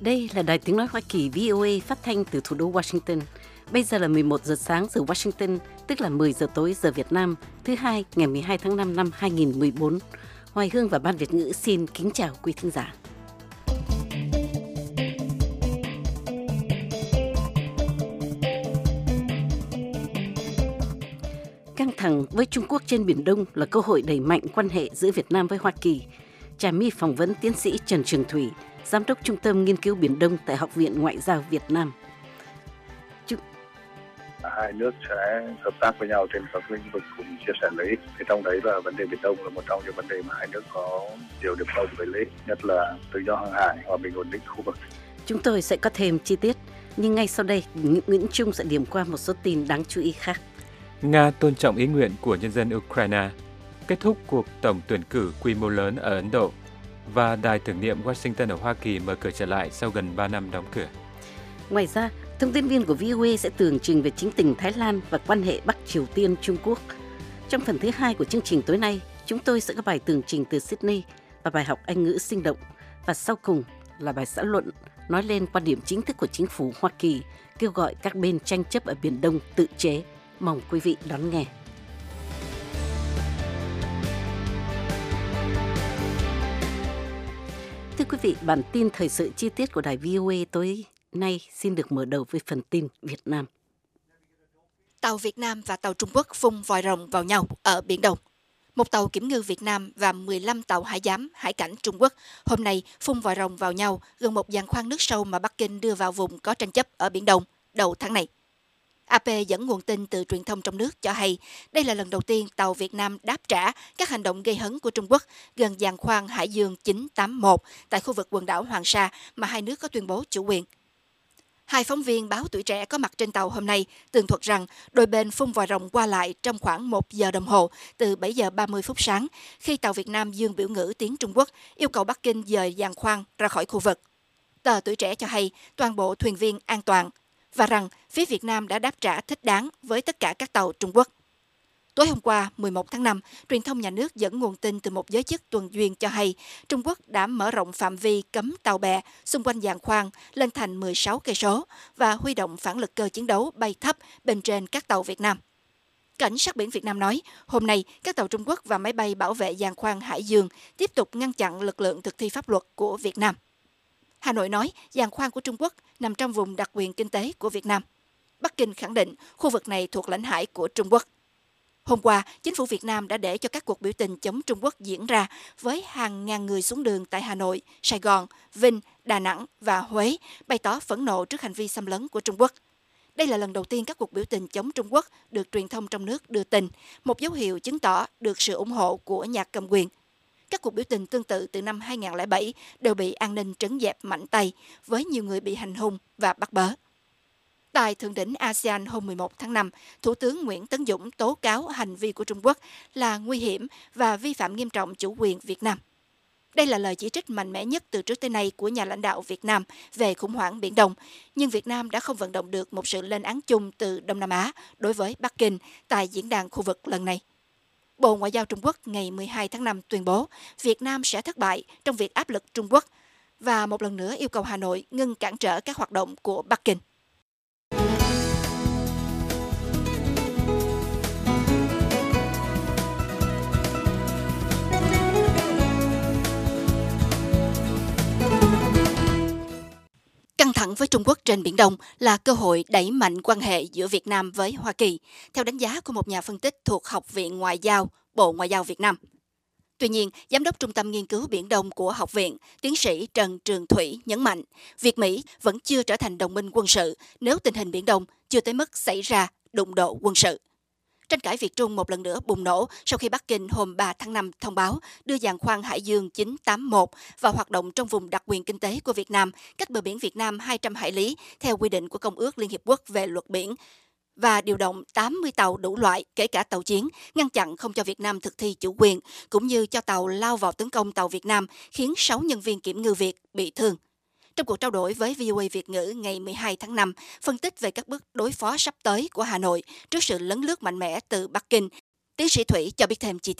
Đây là Đài Tiếng Nói Hoa Kỳ VOA phát thanh từ thủ đô Washington. Bây giờ là 11 giờ sáng giờ Washington, tức là 10 giờ tối giờ Việt Nam, thứ Hai, ngày 12 tháng 5 năm 2014. Hoài Hương và Ban Việt ngữ xin kính chào quý thính giả. Căng thẳng với Trung Quốc trên Biển Đông là cơ hội đẩy mạnh quan hệ giữa Việt Nam với Hoa Kỳ. Trà My phỏng vấn tiến sĩ Trần Trường Thủy, Giám đốc Trung tâm Nghiên cứu Biển Đông tại Học viện Ngoại giao Việt Nam. Hai nước sẽ hợp tác với nhau trên các lĩnh vực cùng chia sẻ lợi ích. Thì trong đấy là vấn đề Biển Đông là một trong những vấn đề mà hai nước có nhiều điểm cộng về lợi ích, nhất là tự do hàng hải, hòa bình ổn định khu vực. Chúng tôi sẽ có thêm chi tiết, nhưng ngay sau đây, Nguyễn Trung sẽ điểm qua một số tin đáng chú ý khác. Nga tôn trọng ý nguyện của nhân dân Ukraine, kết thúc cuộc tổng tuyển cử quy mô lớn ở Ấn Độ và đài tưởng niệm Washington ở Hoa Kỳ mở cửa trở lại sau gần 3 năm đóng cửa. Ngoài ra, thông tin viên của VOA sẽ tường trình về chính tình Thái Lan và quan hệ Bắc Triều Tiên Trung Quốc. Trong phần thứ hai của chương trình tối nay, chúng tôi sẽ có bài tường trình từ Sydney và bài học Anh ngữ sinh động. Và sau cùng là bài xã luận nói lên quan điểm chính thức của chính phủ Hoa Kỳ kêu gọi các bên tranh chấp ở Biển Đông tự chế. Mong quý vị đón nghe. Thưa quý vị, bản tin thời sự chi tiết của đài VOA tối nay xin được mở đầu với phần tin Việt Nam. Tàu Việt Nam và tàu Trung Quốc phun vòi rồng vào nhau ở Biển Đông. Một tàu kiểm ngư Việt Nam và 15 tàu hải giám, hải cảnh Trung Quốc hôm nay phun vòi rồng vào nhau gần một giàn khoan nước sâu mà Bắc Kinh đưa vào vùng có tranh chấp ở Biển Đông đầu tháng này. AP dẫn nguồn tin từ truyền thông trong nước cho hay đây là lần đầu tiên tàu Việt Nam đáp trả các hành động gây hấn của Trung Quốc gần giàn khoan Hải Dương 981 tại khu vực quần đảo Hoàng Sa mà hai nước có tuyên bố chủ quyền. Hai phóng viên báo Tuổi Trẻ có mặt trên tàu hôm nay tường thuật rằng đôi bên phun vòi rồng qua lại trong khoảng 1 giờ đồng hồ từ 7 giờ 30 phút sáng khi tàu Việt Nam dương biểu ngữ tiếng Trung Quốc yêu cầu Bắc Kinh dời giàn khoan ra khỏi khu vực. Tờ Tuổi Trẻ cho hay toàn bộ thuyền viên an toàn và rằng phía Việt Nam đã đáp trả thích đáng với tất cả các tàu Trung Quốc. Tối hôm qua, 11 tháng 5, truyền thông nhà nước dẫn nguồn tin từ một giới chức tuần duyên cho hay Trung Quốc đã mở rộng phạm vi cấm tàu bè xung quanh giàn khoan lên thành 16 cây số và huy động phản lực cơ chiến đấu bay thấp bên trên các tàu Việt Nam. Cảnh sát biển Việt Nam nói, hôm nay các tàu Trung Quốc và máy bay bảo vệ giàn khoan Hải Dương tiếp tục ngăn chặn lực lượng thực thi pháp luật của Việt Nam. Hà Nội nói giàn khoan của Trung Quốc nằm trong vùng đặc quyền kinh tế của Việt Nam. Bắc Kinh khẳng định khu vực này thuộc lãnh hải của Trung Quốc. Hôm qua, chính phủ Việt Nam đã để cho các cuộc biểu tình chống Trung Quốc diễn ra với hàng ngàn người xuống đường tại Hà Nội, Sài Gòn, Vinh, Đà Nẵng và Huế, bày tỏ phẫn nộ trước hành vi xâm lấn của Trung Quốc. Đây là lần đầu tiên các cuộc biểu tình chống Trung Quốc được truyền thông trong nước đưa tin, một dấu hiệu chứng tỏ được sự ủng hộ của nhà cầm quyền. Các cuộc biểu tình tương tự từ năm 2007 đều bị an ninh trấn dẹp mạnh tay, với nhiều người bị hành hung và bắt bớ. Tại Thượng đỉnh ASEAN hôm 11 tháng 5, Thủ tướng Nguyễn Tấn Dũng tố cáo hành vi của Trung Quốc là nguy hiểm và vi phạm nghiêm trọng chủ quyền Việt Nam. Đây là lời chỉ trích mạnh mẽ nhất từ trước tới nay của nhà lãnh đạo Việt Nam về khủng hoảng Biển Đông, nhưng Việt Nam đã không vận động được một sự lên án chung từ Đông Nam Á đối với Bắc Kinh tại diễn đàn khu vực lần này. Bộ Ngoại giao Trung Quốc ngày 12 tháng 5 tuyên bố Việt Nam sẽ thất bại trong việc áp lực Trung Quốc và một lần nữa yêu cầu Hà Nội ngưng cản trở các hoạt động của Bắc Kinh. Căng thẳng với Trung Quốc trên Biển Đông là cơ hội đẩy mạnh quan hệ giữa Việt Nam với Hoa Kỳ, theo đánh giá của một nhà phân tích thuộc Học viện Ngoại giao, Bộ Ngoại giao Việt Nam. Tuy nhiên, Giám đốc Trung tâm Nghiên cứu Biển Đông của Học viện, tiến sĩ Trần Trường Thủy nhấn mạnh, Việt Mỹ vẫn chưa trở thành đồng minh quân sự nếu tình hình Biển Đông chưa tới mức xảy ra đụng độ quân sự. Tranh cãi Việt Trung một lần nữa bùng nổ sau khi Bắc Kinh hôm 3 tháng 5 thông báo đưa giàn khoan Hải Dương 981 vào hoạt động trong vùng đặc quyền kinh tế của Việt Nam, cách bờ biển Việt Nam 200 hải lý theo quy định của Công ước Liên Hiệp Quốc về luật biển, và điều động 80 tàu đủ loại, kể cả tàu chiến, ngăn chặn không cho Việt Nam thực thi chủ quyền, cũng như cho tàu lao vào tấn công tàu Việt Nam, khiến 6 nhân viên kiểm ngư Việt bị thương. Trong cuộc trao đổi với VOA Việt ngữ ngày 12 tháng 5, phân tích về các bước đối phó sắp tới của Hà Nội trước sự lấn lướt mạnh mẽ từ Bắc Kinh, tiến sĩ Thủy cho biết thêm chi tiết.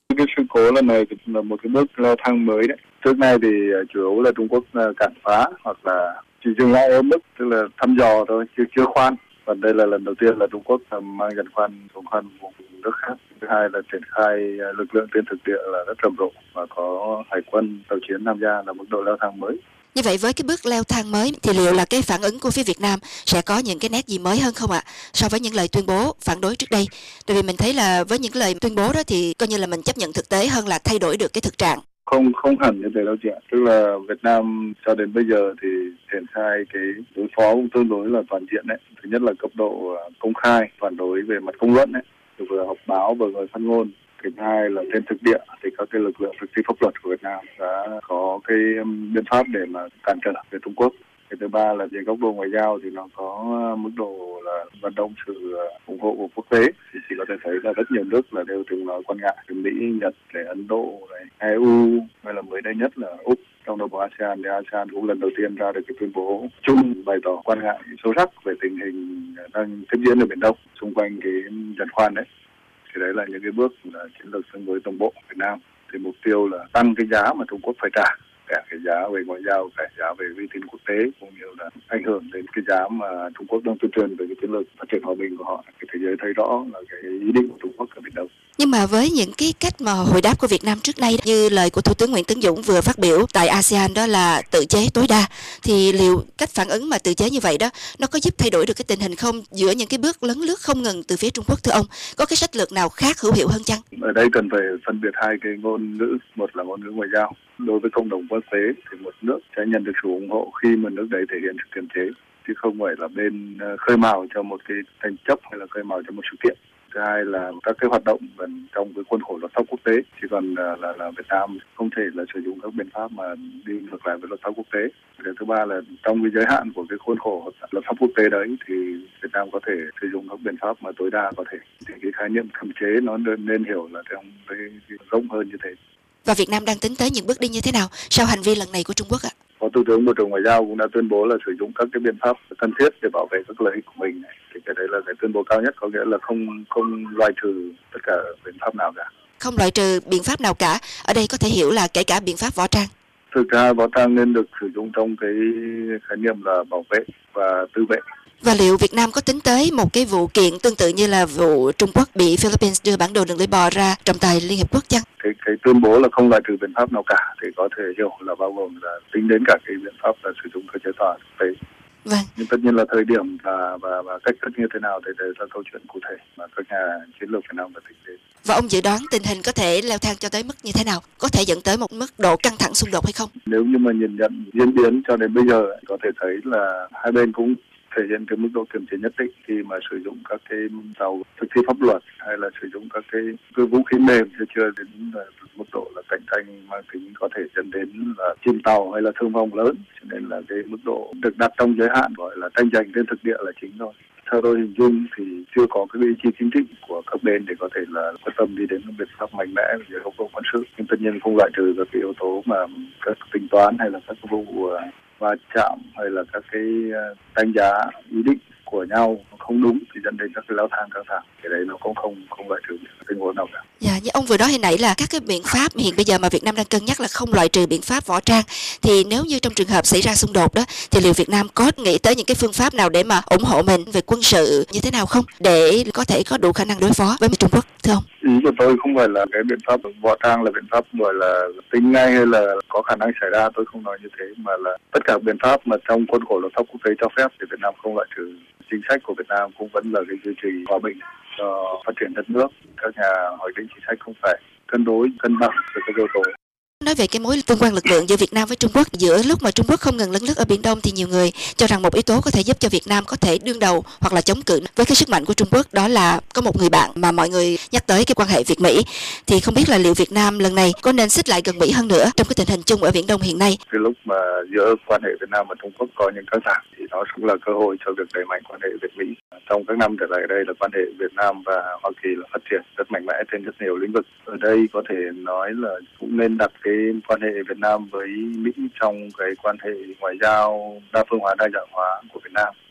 Cái sự cố lần này là một cái bước leo thang mới đấy. Trước nay thì chủ yếu là Trung Quốc cản phá hoặc là chỉ dừng lại ở mức tức là thăm dò thôi, chưa khoan. Và đây là lần đầu tiên là Trung Quốc mang giàn khoan xuống khoan vùng nước khác. Thứ hai là triển khai lực lượng trên thực địa là rất rầm rộ và có hải quân tàu chiến tham gia, là mức độ leo thang mới. Như vậy với cái bước leo thang mới thì liệu là cái phản ứng của phía Việt Nam sẽ có những cái nét gì mới hơn không ạ? So với những lời tuyên bố phản đối trước đây. Tại vì mình thấy là với những lời tuyên bố đó thì coi như là mình chấp nhận thực tế hơn là thay đổi được cái thực trạng. Không hẳn như thế đâu chị ạ. Tức là Việt Nam cho đến bây giờ thì triển khai cái đối phó cũng tương đối là toàn diện đấy. Thứ nhất là cấp độ công khai, phản đối về mặt công luận đấy, vừa họp báo vừa người phát ngôn. Thứ hai là trên thực địa thì các cái lực lượng thực thi pháp luật của Việt Nam đã có cái biện pháp để mà cản trở về Trung Quốc. Cái thứ ba là về góc độ ngoại giao thì nó có mức độ là vận động sự ủng hộ của quốc tế. Thì chỉ có thể thấy là rất nhiều nước là đều từng nói quan ngại từ Mỹ, Nhật, để Ấn Độ, để EU, hay là mới đây nhất là Úc. Trong đó có ASEAN, thì ASEAN cũng lần đầu tiên ra được cái tuyên bố chung bày tỏ quan ngại sâu sắc về tình hình đang tiếp diễn ở Biển Đông xung quanh cái giàn khoan đấy. Thì đấy là những cái bước là chiến lược tương đối đồng bộ Việt Nam. Thì mục tiêu là tăng cái giá mà Trung Quốc phải trả, cả cái giá về ngoại giao, cả giá về uy tín quốc tế, cũng như là ảnh hưởng đến cái giá mà Trung Quốc đang tuyên truyền về cái chiến lược phát triển hòa bình của họ. Cái thế giới thấy rõ là cái ý định của Trung Quốc ở Biển Đông. Nhưng mà với những cái cách mà hồi đáp của Việt Nam trước đây, như lời của Thủ tướng Nguyễn Tấn Dũng vừa phát biểu tại ASEAN đó là tự chế tối đa, thì liệu cách phản ứng mà tự chế như vậy đó, nó có giúp thay đổi được cái tình hình không giữa những cái bước lấn lướt không ngừng từ phía Trung Quốc thưa ông? Có cái sách lược nào khác hữu hiệu hơn chăng? Ở đây cần phải phân biệt hai cái ngôn ngữ, một là ngôn ngữ ngoại giao. Đối với cộng đồng quốc tế thì một nước sẽ nhận được sự ủng hộ khi mà nước đấy thể hiện sự kiềm chế, chứ không phải là bên khơi mào cho một cái tranh chấp hay là khơi mào cho một sự kiện. Thứ hai là các cái hoạt động gần trong cái khuôn khổ luật pháp quốc tế, chỉ còn là Việt Nam không thể là sử dụng các biện pháp mà đi ngược lại với luật pháp quốc tế. Cái thứ ba là trong cái giới hạn của cái khuôn khổ luật pháp quốc tế đấy thì Việt Nam có thể sử dụng các biện pháp mà tối đa có thể. Thì cái khái niệm kiềm chế nó nên hiểu là trong cái rộng hơn như thế. Và Việt Nam đang tính tới những bước đi như thế nào sau hành vi lần này của Trung Quốc ạ? Phó Thủ tướng Bộ trưởng Ngoại giao cũng đã tuyên bố là sử dụng các cái biện pháp cần thiết để bảo vệ các lợi ích của mình. Thì cái đấy là cái tuyên bố cao nhất, có nghĩa là không loại trừ tất cả biện pháp nào cả. Không loại trừ biện pháp nào cả, ở đây có thể hiểu là kể cả biện pháp võ trang. Thực ra võ trang nên được sử dụng trong cái khái niệm là bảo vệ và tự vệ. Và liệu Việt Nam có tính tới một cái vụ kiện tương tự như là vụ Trung Quốc bị Philippines đưa bản đồ đường lưỡi bò ra trọng tài Liên Hiệp Quốc chăng? Cái tuyên bố là không loại trừ biện pháp nào cả thì có thể hiểu là bao gồm là tính đến cả cái biện pháp là sử dụng cơ chế tòa quốc tế. Vâng. Nhưng tất nhiên là thời điểm và cách thức như thế nào thì đấy là câu chuyện cụ thể mà các nhà chiến lược Việt Nam phải tính đến. Và ông dự đoán tình hình có thể leo thang cho tới mức như thế nào? Có thể dẫn tới một mức độ căng thẳng xung đột hay không? Nếu như mà nhìn nhận diễn biến cho đến bây giờ có thể thấy là hai bên cũng thể hiện cái mức độ kiềm chế nhất định khi mà sử dụng các cái tàu thực thi pháp luật hay là sử dụng các cái vũ khí mềm, chưa đến mức độ là cạnh tranh mang tính có thể dẫn đến là chìm tàu hay là thương vong lớn, cho nên là cái mức độ được đặt trong giới hạn gọi là tranh giành trên thực địa là chính thôi. Theo tôi hình dung thì chưa có cái ý chí chính trị của các bên để có thể là quyết tâm đi đến một biện pháp mạnh mẽ về góc độ quân sự, nhưng tất nhiên không loại trừ các cái yếu tố mà các tính toán hay là các vụ va chạm hay là các cái đánh giá ý định của nhau không đúng thì dẫn đến các cái leo thang căng thẳng. Cái đấy nó cũng không loại trừ tình huống nào cả. Dạ, như ông vừa nói hồi nãy là các cái biện pháp hiện bây giờ mà Việt Nam đang cân nhắc là không loại trừ biện pháp võ trang, thì nếu như trong trường hợp xảy ra xung đột đó thì liệu Việt Nam có nghĩ tới những cái phương pháp nào để mà ủng hộ mình về quân sự như thế nào không, để có thể có đủ khả năng đối phó với Trung Quốc thưa ông? Ý của tôi không phải là cái biện pháp võ trang là biện pháp gọi là tính ngay hay là có khả năng xảy ra, tôi không nói như thế, mà là tất cả biện pháp mà trong khuôn khổ luật pháp quốc tế cho phép thì Việt Nam không loại trừ. Chính sách của Việt Nam cũng vẫn là cái duy trì hòa bình cho phát triển đất nước. Các nhà hoạch định chính sách không phải cân đối, cân bằng với các yếu tố. Nói về cái mối tương quan lực lượng giữa Việt Nam với Trung Quốc, giữa lúc mà Trung Quốc không ngừng lấn lướt ở Biển Đông thì nhiều người cho rằng một yếu tố có thể giúp cho Việt Nam có thể đương đầu hoặc là chống cự với cái sức mạnh của Trung Quốc, đó là có một người bạn mà mọi người nhắc tới cái quan hệ Việt-Mỹ. Thì không biết là liệu Việt Nam lần này có nên xích lại gần Mỹ hơn nữa trong cái tình hình chung ở Biển Đông hiện nay? Cái lúc mà giữa quan hệ Việt Nam và Trung Quốc có những căng thẳng thì nó cũng là cơ hội cho việc đẩy mạnh quan hệ Việt-Mỹ. Trong các năm trở lại đây là quan hệ Việt Nam và Hoa Kỳ là phát triển rất mạnh mẽ trên rất nhiều lĩnh vực. Ở đây có thể nói là cũng nên đặt cái quan hệ Việt Nam với Mỹ trong cái quan hệ ngoại giao đa phương hóa, đa dạng hóa của Việt Nam.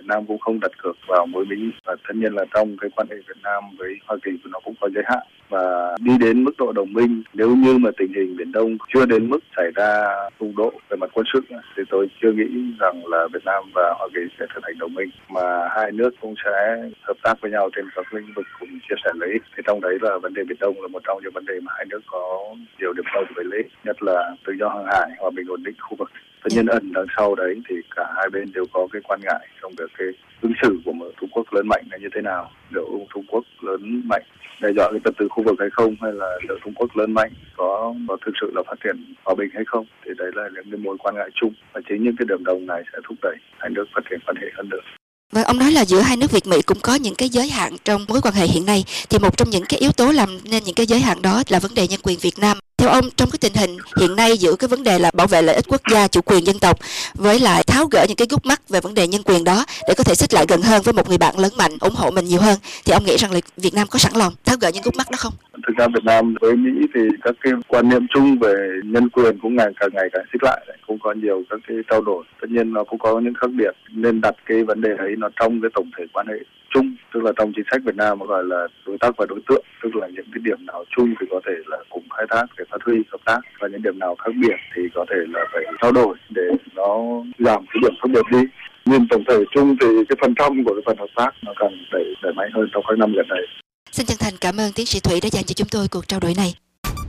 Việt Nam cũng không đặt cược vào với Mỹ, và tất nhiên là trong cái quan hệ Việt Nam với Hoa Kỳ nó cũng có giới hạn, và đi đến mức độ đồng minh nếu như mà tình hình Biển Đông chưa đến mức xảy ra xung đột về mặt quân sự thì tôi chưa nghĩ rằng là Việt Nam và Hoa Kỳ sẽ trở thành đồng minh, mà hai nước cũng sẽ hợp tác với nhau trên các lĩnh vực cùng chia sẻ lợi ích. Thì trong đấy là vấn đề Biển Đông là một trong những vấn đề mà hai nước có nhiều điểm cộng về lợi ích, nhất là tự do hàng hải, hòa bình ổn định khu vực. Tất nhiên ẩn đằng sau đấy thì cả hai bên đều có cái quan ngại trong việc cái ứng xử của một Trung Quốc lớn mạnh là như thế nào, liệu Trung Quốc lớn mạnh đe dọa cái trật tự khu vực hay không, hay là liệu Trung Quốc lớn mạnh có thực sự là phát triển hòa bình hay không. Thì đấy là những cái mối quan ngại chung, và chính những cái điểm đồng này sẽ thúc đẩy hai nước phát triển quan hệ hơn nữa. Vâng, ông nói là giữa hai nước Việt Mỹ cũng có những cái giới hạn trong mối quan hệ hiện nay, thì một trong những cái yếu tố làm nên những cái giới hạn đó là vấn đề nhân quyền Việt Nam. Theo ông, trong cái tình hình hiện nay giữa cái vấn đề là bảo vệ lợi ích quốc gia, chủ quyền dân tộc với lại tháo gỡ những cái gút mắc về vấn đề nhân quyền đó để có thể xích lại gần hơn với một người bạn lớn mạnh, ủng hộ mình nhiều hơn, thì ông nghĩ rằng là Việt Nam có sẵn lòng tháo gỡ những gút mắc đó không? Thực ra Việt Nam với Mỹ thì các cái quan niệm chung về nhân quyền cũng càng ngày càng xích lại, cũng có nhiều các cái trao đổi. Tất nhiên nó cũng có những khác biệt, nên đặt cái vấn đề ấy nó trong cái tổng thể quan hệ chung, tức là trong chính sách Việt Nam gọi là đối tác và đối tượng, tức là những cái điểm nào chung thì có thể là cùng khai thác để phát huy hợp tác, và những điểm nào khác biệt thì có thể là phải trao đổi để nó giảm cái điểm khác biệt đi. Nhưng tổng thể chung thì cái phần trăm của cái phần hợp tác nó càng đẩy mạnh hơn trong các năm gần đây. Xin chân thành cảm ơn tiến sĩ Thủy đã dành cho chúng tôi cuộc trao đổi này.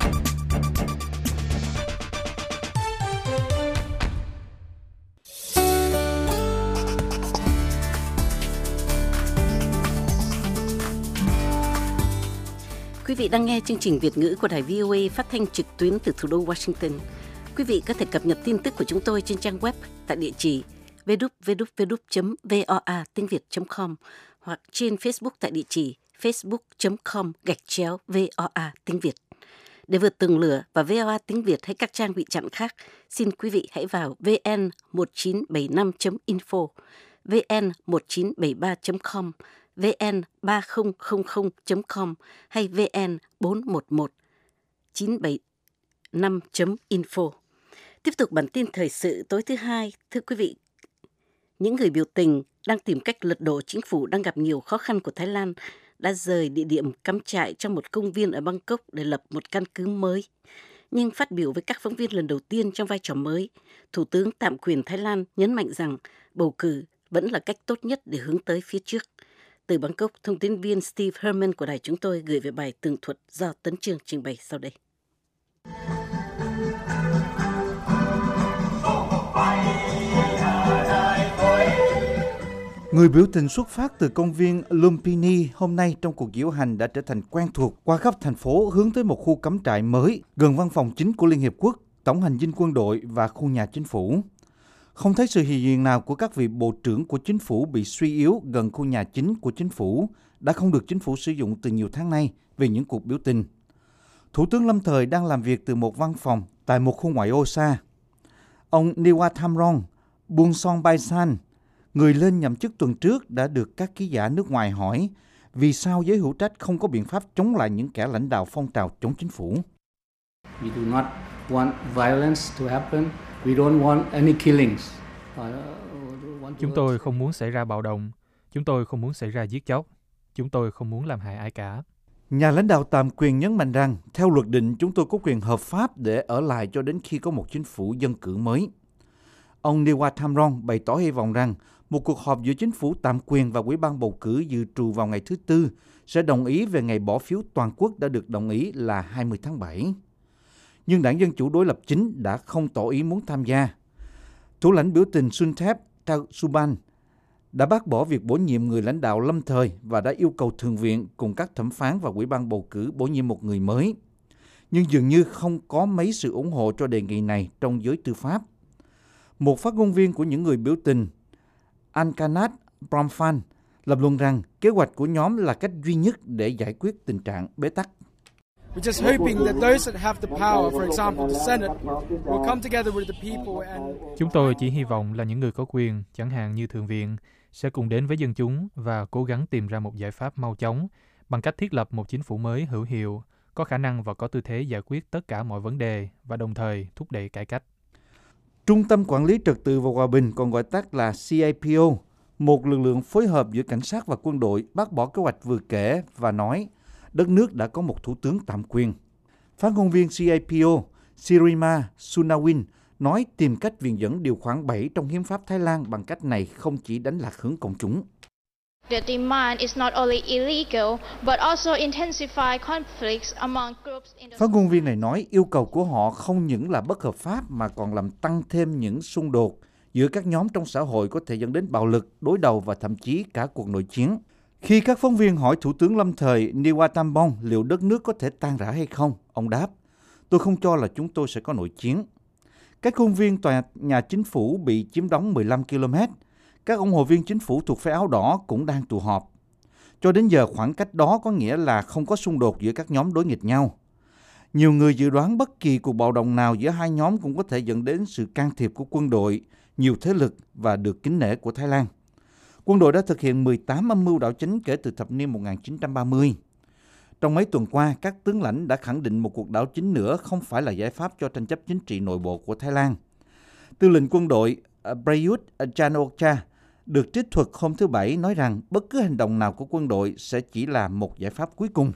Quý vị đang nghe chương trình Việt ngữ của đài VOA phát thanh trực tuyến từ thủ đô Washington. Quý vị có thể cập nhật tin tức của chúng tôi trên trang web tại địa chỉ www.voatinhviet.com hoặc trên Facebook tại địa chỉ facebook.com/VOA tiếng Việt. Để vượt tường lửa và VOA tiếng Việt hay các trang bị chặn khác, xin quý vị hãy vào vn1975.info, vn1973.com, vn3000.com hay vn411975.info. Tiếp tục bản tin thời sự tối thứ Hai, thưa quý vị, những người biểu tình đang tìm cách lật đổ chính phủ đang gặp nhiều khó khăn của Thái Lan đã rời địa điểm cắm trại trong một công viên ở Bangkok để lập một căn cứ mới. Nhưng phát biểu với các phóng viên lần đầu tiên trong vai trò mới, Thủ tướng tạm quyền Thái Lan nhấn mạnh rằng bầu cử vẫn là cách tốt nhất để hướng tới phía trước. Từ Bangkok, thông tin viên Steve Herman của đài chúng tôi gửi về bài tường thuật do Tấn Chương trình bày sau đây. Người biểu tình xuất phát từ công viên Lumpini hôm nay trong cuộc diễu hành đã trở thành quen thuộc qua khắp thành phố hướng tới một khu cắm trại mới gần văn phòng chính của Liên Hiệp Quốc, tổng hành dinh quân đội và khu nhà chính phủ. Không thấy sự hiện diện nào của các vị bộ trưởng của chính phủ bị suy yếu gần khu nhà chính của chính phủ đã không được chính phủ sử dụng từ nhiều tháng nay vì những cuộc biểu tình. Thủ tướng lâm thời đang làm việc từ một văn phòng tại một khu ngoại ô xa. Ông Niwa Thamrong Bunsongbaysan, người lên nhậm chức tuần trước, đã được các ký giả nước ngoài hỏi vì sao giới hữu trách không có biện pháp chống lại những kẻ lãnh đạo phong trào chống chính phủ. We do not want violence to happen. We don't want any killings. Chúng tôi không muốn xảy ra bạo động. Chúng tôi không muốn xảy ra giết chóc. Chúng tôi không muốn làm hại ai cả. Nhà lãnh đạo tạm quyền nhấn mạnh rằng, theo luật định, chúng tôi có quyền hợp pháp để ở lại cho đến khi có một chính phủ dân cử mới. Ông Niwa Thamrong bày tỏ hy vọng rằng một cuộc họp giữa chính phủ tạm quyền và Ủy ban bầu cử dự trù vào ngày thứ Tư sẽ đồng ý về ngày bỏ phiếu toàn quốc đã được đồng ý là 20 tháng 7. Nhưng đảng Dân Chủ đối lập chính đã không tỏ ý muốn tham gia. Thủ lãnh biểu tình Suntep Thaisuban đã bác bỏ việc bổ nhiệm người lãnh đạo lâm thời và đã yêu cầu Thượng viện cùng các thẩm phán và Ủy ban bầu cử bổ nhiệm một người mới. Nhưng dường như không có mấy sự ủng hộ cho đề nghị này trong giới tư pháp. Một phát ngôn viên của những người biểu tình, Ankanat Prampan, lập luận rằng kế hoạch của nhóm là cách duy nhất để giải quyết tình trạng bế tắc. Chúng tôi chỉ hy vọng là những người có quyền, chẳng hạn như Thượng viện, sẽ cùng đến với dân chúng và cố gắng tìm ra một giải pháp mau chóng bằng cách thiết lập một chính phủ mới hữu hiệu, có khả năng và có tư thế giải quyết tất cả mọi vấn đề và đồng thời thúc đẩy cải cách. Trung tâm Quản lý Trật tự và Hòa bình, còn gọi tắt là CAPO, một lực lượng phối hợp giữa cảnh sát và quân đội bác bỏ kế hoạch vừa kể và nói đất nước đã có một thủ tướng tạm quyền. Phát ngôn viên CAPO Sirima Sunawin nói tìm cách viện dẫn điều khoản 7 trong hiến pháp Thái Lan bằng cách này không chỉ đánh lạc hướng công chúng. The demand is not only illegal but also intensify conflicts among groups in the... Phát ngôn viên này nói yêu cầu của họ không những là bất hợp pháp mà còn làm tăng thêm những xung đột giữa các nhóm trong xã hội có thể dẫn đến bạo lực, đối đầu và thậm chí cả cuộc nội chiến. Khi các phóng viên hỏi Thủ tướng lâm thời Niwattambong liệu đất nước có thể tan rã hay không, ông đáp, tôi không cho là chúng tôi sẽ có nội chiến. Các khuôn viên tòa nhà chính phủ bị chiếm đóng 15 km. Các ủng hộ viên chính phủ thuộc phe áo đỏ cũng đang tụ họp. Cho đến giờ khoảng cách đó có nghĩa là không có xung đột giữa các nhóm đối nghịch nhau. Nhiều người dự đoán bất kỳ cuộc bạo động nào giữa hai nhóm cũng có thể dẫn đến sự can thiệp của quân đội, nhiều thế lực và được kính nể của Thái Lan. Quân đội đã thực hiện 18 âm mưu đảo chính kể từ thập niên 1930. Trong mấy tuần qua, các tướng lãnh đã khẳng định một cuộc đảo chính nữa không phải là giải pháp cho tranh chấp chính trị nội bộ của Thái Lan. Tư lệnh quân đội Prayut Chan-o-cha được trích thuật hôm thứ Bảy nói rằng bất cứ hành động nào của quân đội sẽ chỉ là một giải pháp cuối cùng.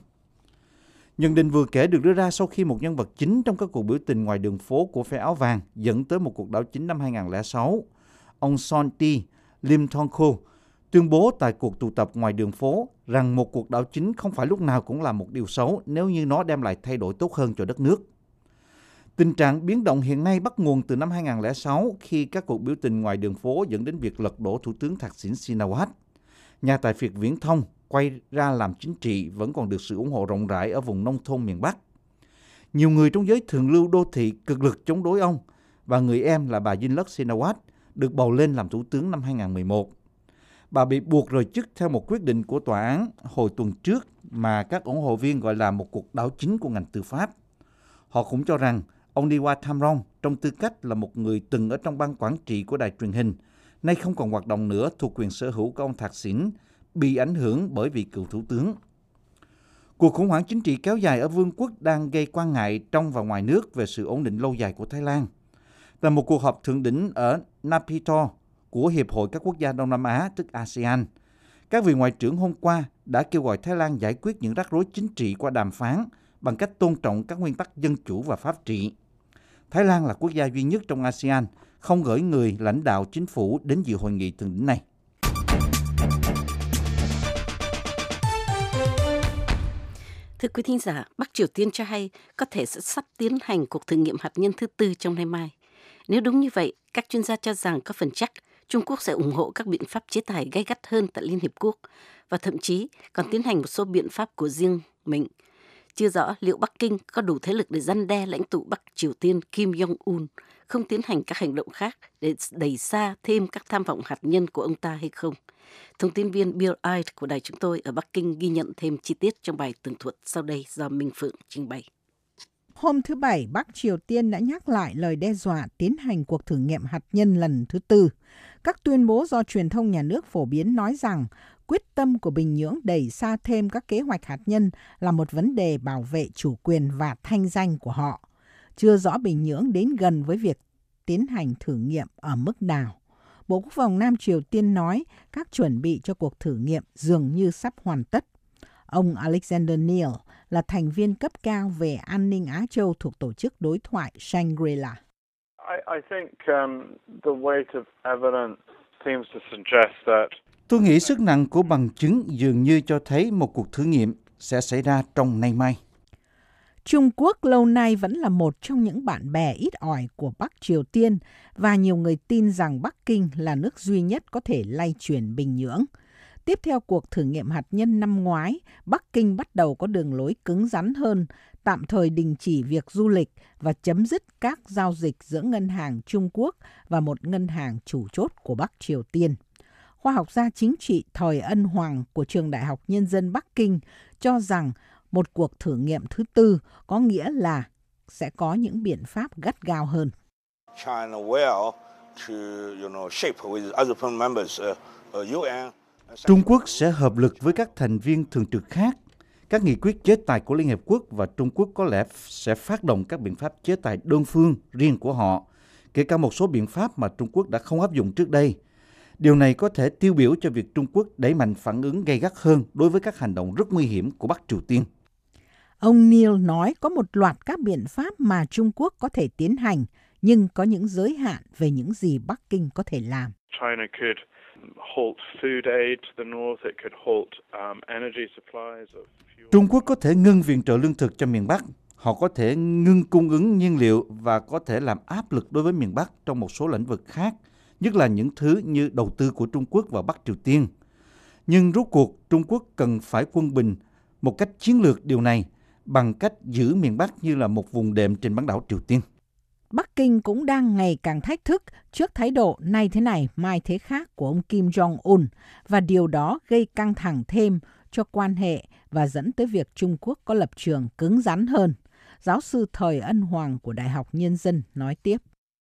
Nhận định vừa kể được đưa ra sau khi một nhân vật chính trong các cuộc biểu tình ngoài đường phố của phe áo vàng dẫn tới một cuộc đảo chính năm 2006. Ông Sonti Limthongkol tuyên bố tại cuộc tụ tập ngoài đường phố rằng một cuộc đảo chính không phải lúc nào cũng là một điều xấu nếu như nó đem lại thay đổi tốt hơn cho đất nước. Tình trạng biến động hiện nay bắt nguồn từ năm 2006 khi các cuộc biểu tình ngoài đường phố dẫn đến việc lật đổ Thủ tướng Thaksin Shinawatra. Nhà tài phiệt viễn thông quay ra làm chính trị vẫn còn được sự ủng hộ rộng rãi ở vùng nông thôn miền Bắc. Nhiều người trong giới thượng lưu đô thị cực lực chống đối ông và người em là bà Yingluck Shinawatra được bầu lên làm thủ tướng năm 2011. Bà bị buộc rời chức theo một quyết định của tòa án hồi tuần trước mà các ủng hộ viên gọi là một cuộc đảo chính của ngành tư pháp. Họ cũng cho rằng ông Niwattambong trong tư cách là một người từng ở trong ban quản trị của đài truyền hình, nay không còn hoạt động nữa thuộc quyền sở hữu của ông Thaksin, bị ảnh hưởng bởi vị cựu thủ tướng. Cuộc khủng hoảng chính trị kéo dài ở Vương quốc đang gây quan ngại trong và ngoài nước về sự ổn định lâu dài của Thái Lan. Tại một cuộc họp thượng đỉnh ở Naypyidaw của Hiệp hội các quốc gia Đông Nam Á, tức ASEAN, các vị ngoại trưởng hôm qua đã kêu gọi Thái Lan giải quyết những rắc rối chính trị qua đàm phán bằng cách tôn trọng các nguyên tắc dân chủ và pháp trị. Thái Lan là quốc gia duy nhất trong ASEAN không gửi người lãnh đạo chính phủ đến dự hội nghị thượng đỉnh này. Thưa quý thính giả, Bắc Triều Tiên cho hay có thể sẽ sắp tiến hành cuộc thử nghiệm hạt nhân thứ tư trong nay mai. Nếu đúng như vậy, các chuyên gia cho rằng có phần chắc Trung Quốc sẽ ủng hộ các biện pháp chế tài gay gắt hơn tại Liên Hiệp Quốc và thậm chí còn tiến hành một số biện pháp của riêng mình. Chưa rõ liệu Bắc Kinh có đủ thế lực để răn đe lãnh tụ Bắc Triều Tiên Kim Jong-un không tiến hành các hành động khác để đẩy xa thêm các tham vọng hạt nhân của ông ta hay không. Thông tin viên Bill Ide của đài chúng tôi ở Bắc Kinh ghi nhận thêm chi tiết trong bài tường thuật sau đây do Minh Phượng trình bày. Hôm thứ Bảy, Bắc Triều Tiên đã nhắc lại lời đe dọa tiến hành cuộc thử nghiệm hạt nhân lần thứ tư. Các tuyên bố do truyền thông nhà nước phổ biến nói rằng quyết tâm của Bình Nhưỡng đẩy xa thêm các kế hoạch hạt nhân là một vấn đề bảo vệ chủ quyền và thanh danh của họ. Chưa rõ Bình Nhưỡng đến gần với việc tiến hành thử nghiệm ở mức nào. Bộ Quốc phòng Nam Triều Tiên nói các chuẩn bị cho cuộc thử nghiệm dường như sắp hoàn tất. Ông Alexander Neil là thành viên cấp cao về an ninh Á Châu thuộc tổ chức đối thoại Shangri-La. Tôi nghĩ sức nặng của bằng chứng dường như cho thấy một cuộc thử nghiệm sẽ xảy ra trong nay mai. Trung Quốc lâu nay vẫn là một trong những bạn bè ít ỏi của Bắc Triều Tiên và nhiều người tin rằng Bắc Kinh là nước duy nhất có thể lay chuyển Bình Nhưỡng. Tiếp theo cuộc thử nghiệm hạt nhân năm ngoái, Bắc Kinh bắt đầu có đường lối cứng rắn hơn, tạm thời đình chỉ việc du lịch và chấm dứt các giao dịch giữa ngân hàng Trung Quốc và một ngân hàng chủ chốt của Bắc Triều Tiên. Khoa học gia chính trị Thời Ân Hoàng của Trường Đại học Nhân dân Bắc Kinh cho rằng một cuộc thử nghiệm thứ tư có nghĩa là sẽ có những biện pháp gắt gao hơn. Trung Quốc sẽ hợp lực với các thành viên thường trực khác, các nghị quyết chế tài của Liên Hiệp Quốc và Trung Quốc có lẽ sẽ phát động các biện pháp chế tài đơn phương riêng của họ, kể cả một số biện pháp mà Trung Quốc đã không áp dụng trước đây. Điều này có thể tiêu biểu cho việc Trung Quốc đẩy mạnh phản ứng gay gắt hơn đối với các hành động rất nguy hiểm của Bắc Triều Tiên. Ông Neil nói có một loạt các biện pháp mà Trung Quốc có thể tiến hành, nhưng có những giới hạn về những gì Bắc Kinh có thể làm. China could halt food aid to the north, it could halt energy supplies of fuel. Trung Quốc có thể ngưng viện trợ lương thực cho miền Bắc. Họ có thể ngưng cung ứng nhiên liệu và có thể làm áp lực đối với miền Bắc trong một số lĩnh vực khác, nhất là những thứ như đầu tư của Trung Quốc vào Bắc Triều Tiên. Nhưng rốt cuộc, Trung Quốc cần phải quân bình một cách chiến lược điều này bằng cách giữ miền Bắc như là một vùng đệm trên bán đảo Triều Tiên. Bắc Kinh cũng đang ngày càng thách thức trước thái độ nay thế này mai thế khác của ông Kim Jong-un, và điều đó gây căng thẳng thêm cho quan hệ và dẫn tới việc Trung Quốc có lập trường cứng rắn hơn. Giáo sư Thời Ân Hoàng của Đại học Nhân dân nói tiếp.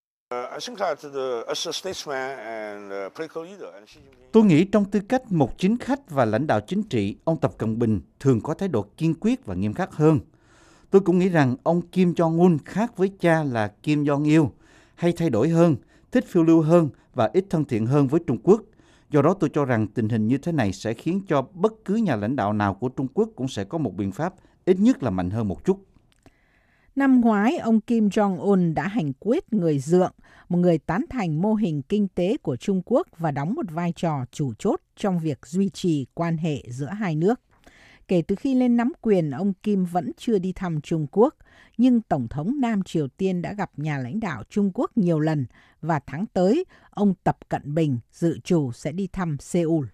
Tôi nghĩ trong tư cách một chính khách và lãnh đạo chính trị, ông Tập Cận Bình thường có thái độ kiên quyết và nghiêm khắc hơn. Tôi cũng nghĩ rằng ông Kim Jong-un khác với cha là Kim Jong-il, hay thay đổi hơn, thích phiêu lưu hơn và ít thân thiện hơn với Trung Quốc. Do đó tôi cho rằng tình hình như thế này sẽ khiến cho bất cứ nhà lãnh đạo nào của Trung Quốc cũng sẽ có một biện pháp ít nhất là mạnh hơn một chút. Năm ngoái, ông Kim Jong-un đã hành quyết người Dượng, một người tán thành mô hình kinh tế của Trung Quốc và đóng một vai trò chủ chốt trong việc duy trì quan hệ giữa hai nước. Kể từ khi lên nắm quyền, ông Kim vẫn chưa đi thăm Trung Quốc, nhưng Tổng thống Nam Triều Tiên đã gặp nhà lãnh đạo Trung Quốc nhiều lần, và tháng tới, ông Tập Cận Bình dự trù sẽ đi thăm Seoul.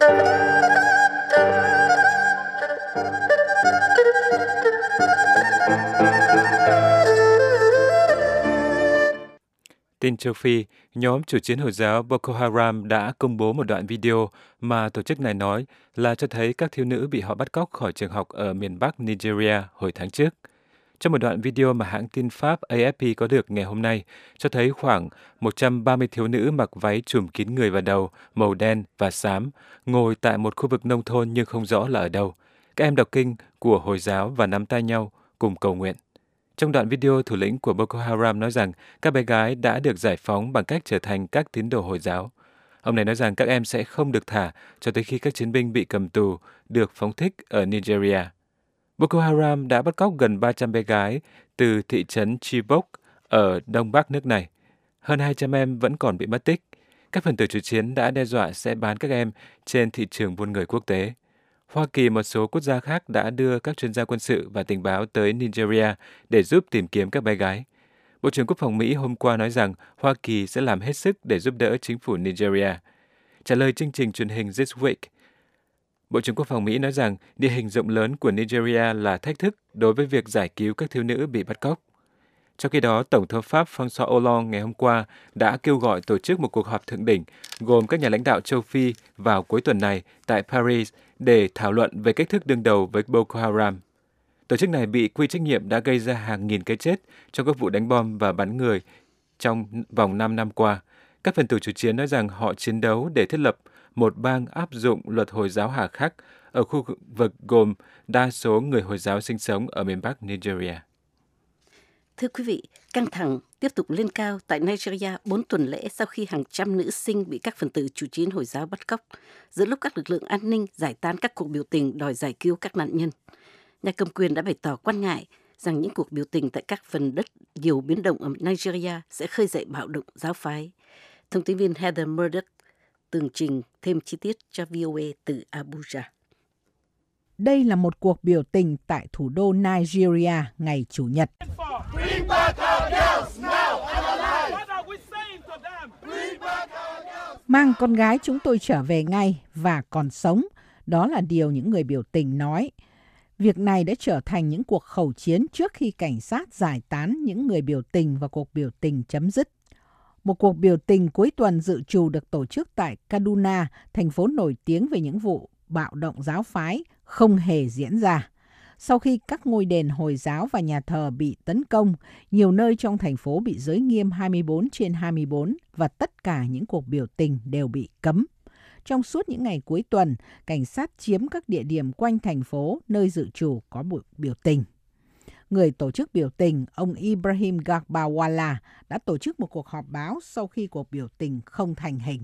Tin châu Phi, nhóm chủ chiến Hồi giáo Boko Haram đã công bố một đoạn video mà tổ chức này nói là cho thấy các thiếu nữ bị họ bắt cóc khỏi trường học ở miền Bắc Nigeria hồi tháng trước. Trong một đoạn video mà hãng tin Pháp AFP có được ngày hôm nay, cho thấy khoảng 130 thiếu nữ mặc váy trùm kín người và đầu, màu đen và xám, ngồi tại một khu vực nông thôn nhưng không rõ là ở đâu. Các em đọc kinh của Hồi giáo và nắm tay nhau cùng cầu nguyện. Trong đoạn video, thủ lĩnh của Boko Haram nói rằng các bé gái đã được giải phóng bằng cách trở thành các tín đồ Hồi giáo. Ông này nói rằng các em sẽ không được thả cho tới khi các chiến binh bị cầm tù được phóng thích ở Nigeria. Boko Haram đã bắt cóc gần 300 bé gái từ thị trấn Chibok ở đông bắc nước này. Hơn 200 em vẫn còn bị mất tích. Các phần tử chủ chiến đã đe dọa sẽ bán các em trên thị trường buôn người quốc tế. Hoa Kỳ và một số quốc gia khác đã đưa các chuyên gia quân sự và tình báo tới Nigeria để giúp tìm kiếm các bé gái. Bộ trưởng Quốc phòng Mỹ hôm qua nói rằng Hoa Kỳ sẽ làm hết sức để giúp đỡ chính phủ Nigeria. Trả lời chương trình truyền hình This Week, Bộ trưởng Quốc phòng Mỹ nói rằng địa hình rộng lớn của Nigeria là thách thức đối với việc giải cứu các thiếu nữ bị bắt cóc. Trong khi đó, Tổng thống Pháp François Hollande ngày hôm qua đã kêu gọi tổ chức một cuộc họp thượng đỉnh gồm các nhà lãnh đạo châu Phi vào cuối tuần này tại Paris để thảo luận về cách thức đương đầu với Boko Haram. Tổ chức này bị quy trách nhiệm đã gây ra hàng nghìn cái chết trong các vụ đánh bom và bắn người trong vòng 5 năm qua. Các phần tử chủ chiến nói rằng họ chiến đấu để thiết lập một bang áp dụng luật Hồi giáo hà khắc ở khu vực gồm đa số người Hồi giáo sinh sống ở miền Bắc Nigeria. Thưa quý vị, căng thẳng tiếp tục lên cao tại Nigeria 4 tuần lễ sau khi hàng trăm nữ sinh bị các phần tử chủ chiến Hồi giáo bắt cóc, giữa lúc các lực lượng an ninh giải tán các cuộc biểu tình đòi giải cứu các nạn nhân. Nhà cầm quyền đã bày tỏ quan ngại rằng những cuộc biểu tình tại các phần đất nhiều biến động ở Nigeria sẽ khơi dậy bạo động giáo phái. Thông tin viên Heather Murdoch tường trình thêm chi tiết cho VOA từ Abuja. Đây là một cuộc biểu tình tại thủ đô Nigeria ngày Chủ nhật. Mang con gái chúng tôi trở về ngay và còn sống, đó là điều những người biểu tình nói. Việc này đã trở thành những cuộc khẩu chiến trước khi cảnh sát giải tán những người biểu tình và cuộc biểu tình chấm dứt. Một cuộc biểu tình cuối tuần dự trù được tổ chức tại Kaduna, thành phố nổi tiếng về những vụ bạo động giáo phái, không hề diễn ra. Sau khi các ngôi đền Hồi giáo và nhà thờ bị tấn công, nhiều nơi trong thành phố bị giới nghiêm 24/24 và tất cả những cuộc biểu tình đều bị cấm. Trong suốt những ngày cuối tuần, cảnh sát chiếm các địa điểm quanh thành phố nơi dự trù có buổi biểu tình. Người tổ chức biểu tình, ông Ibrahim Garbawala, đã tổ chức một cuộc họp báo sau khi cuộc biểu tình không thành hình.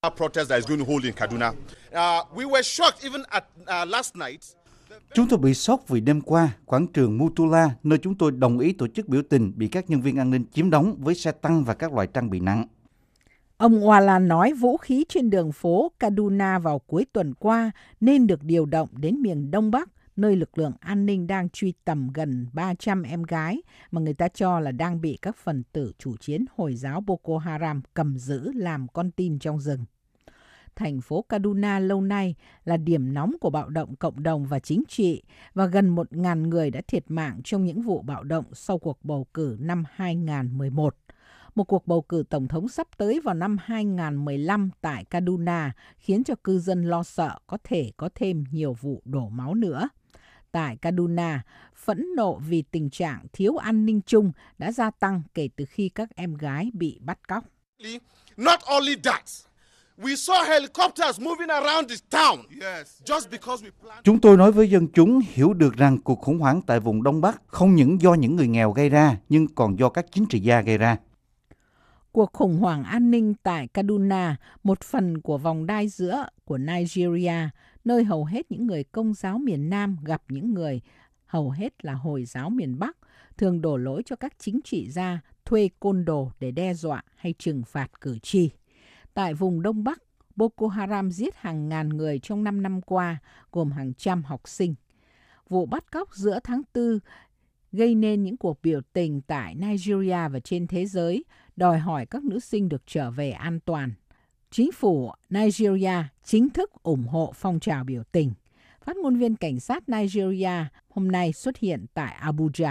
another protest that is going to hold in Kaduna. We were shocked even at last night. Chúng tôi bị sốc vì đêm qua, quảng trường Mutula, nơi chúng tôi đồng ý tổ chức biểu tình, bị các nhân viên an ninh chiếm đóng với xe tăng và các loại trang bị nặng. Ông Wala nói vũ khí trên đường phố Kaduna vào cuối tuần qua nên được điều động đến miền Đông Bắc, nơi lực lượng an ninh đang truy tầm gần 300 em gái mà người ta cho là đang bị các phần tử chủ chiến Hồi giáo Boko Haram cầm giữ làm con tin trong rừng. Thành phố Kaduna lâu nay là điểm nóng của bạo động cộng đồng và chính trị và gần 1.000 người đã thiệt mạng trong những vụ bạo động sau cuộc bầu cử năm 2011. Một cuộc bầu cử tổng thống sắp tới vào năm 2015 tại Kaduna khiến cho cư dân lo sợ có thể có thêm nhiều vụ đổ máu nữa. Tại Kaduna, phẫn nộ vì tình trạng thiếu an ninh chung đã gia tăng kể từ khi các em gái bị bắt cóc. Not only that, we saw helicopters moving around this town. Yes, just because we planned... Chúng tôi nói với dân chúng hiểu được rằng cuộc khủng hoảng tại vùng Đông Bắc không những do những người nghèo gây ra, nhưng còn do các chính trị gia gây ra. Cuộc khủng hoảng an ninh tại Kaduna, một phần của vòng đai giữa của Nigeria, nơi hầu hết những người Công giáo miền Nam gặp những người hầu hết là Hồi giáo miền Bắc, thường đổ lỗi cho các chính trị gia thuê côn đồ để đe dọa hay trừng phạt cử tri. Tại vùng Đông Bắc, Boko Haram giết hàng ngàn người trong 5 năm qua, gồm hàng trăm học sinh. Vụ bắt cóc giữa tháng 4 gây nên những cuộc biểu tình tại Nigeria và trên thế giới, đòi hỏi các nữ sinh được trở về an toàn. Chính phủ Nigeria chính thức ủng hộ phong trào biểu tình. Phát ngôn viên cảnh sát Nigeria hôm nay xuất hiện tại Abuja.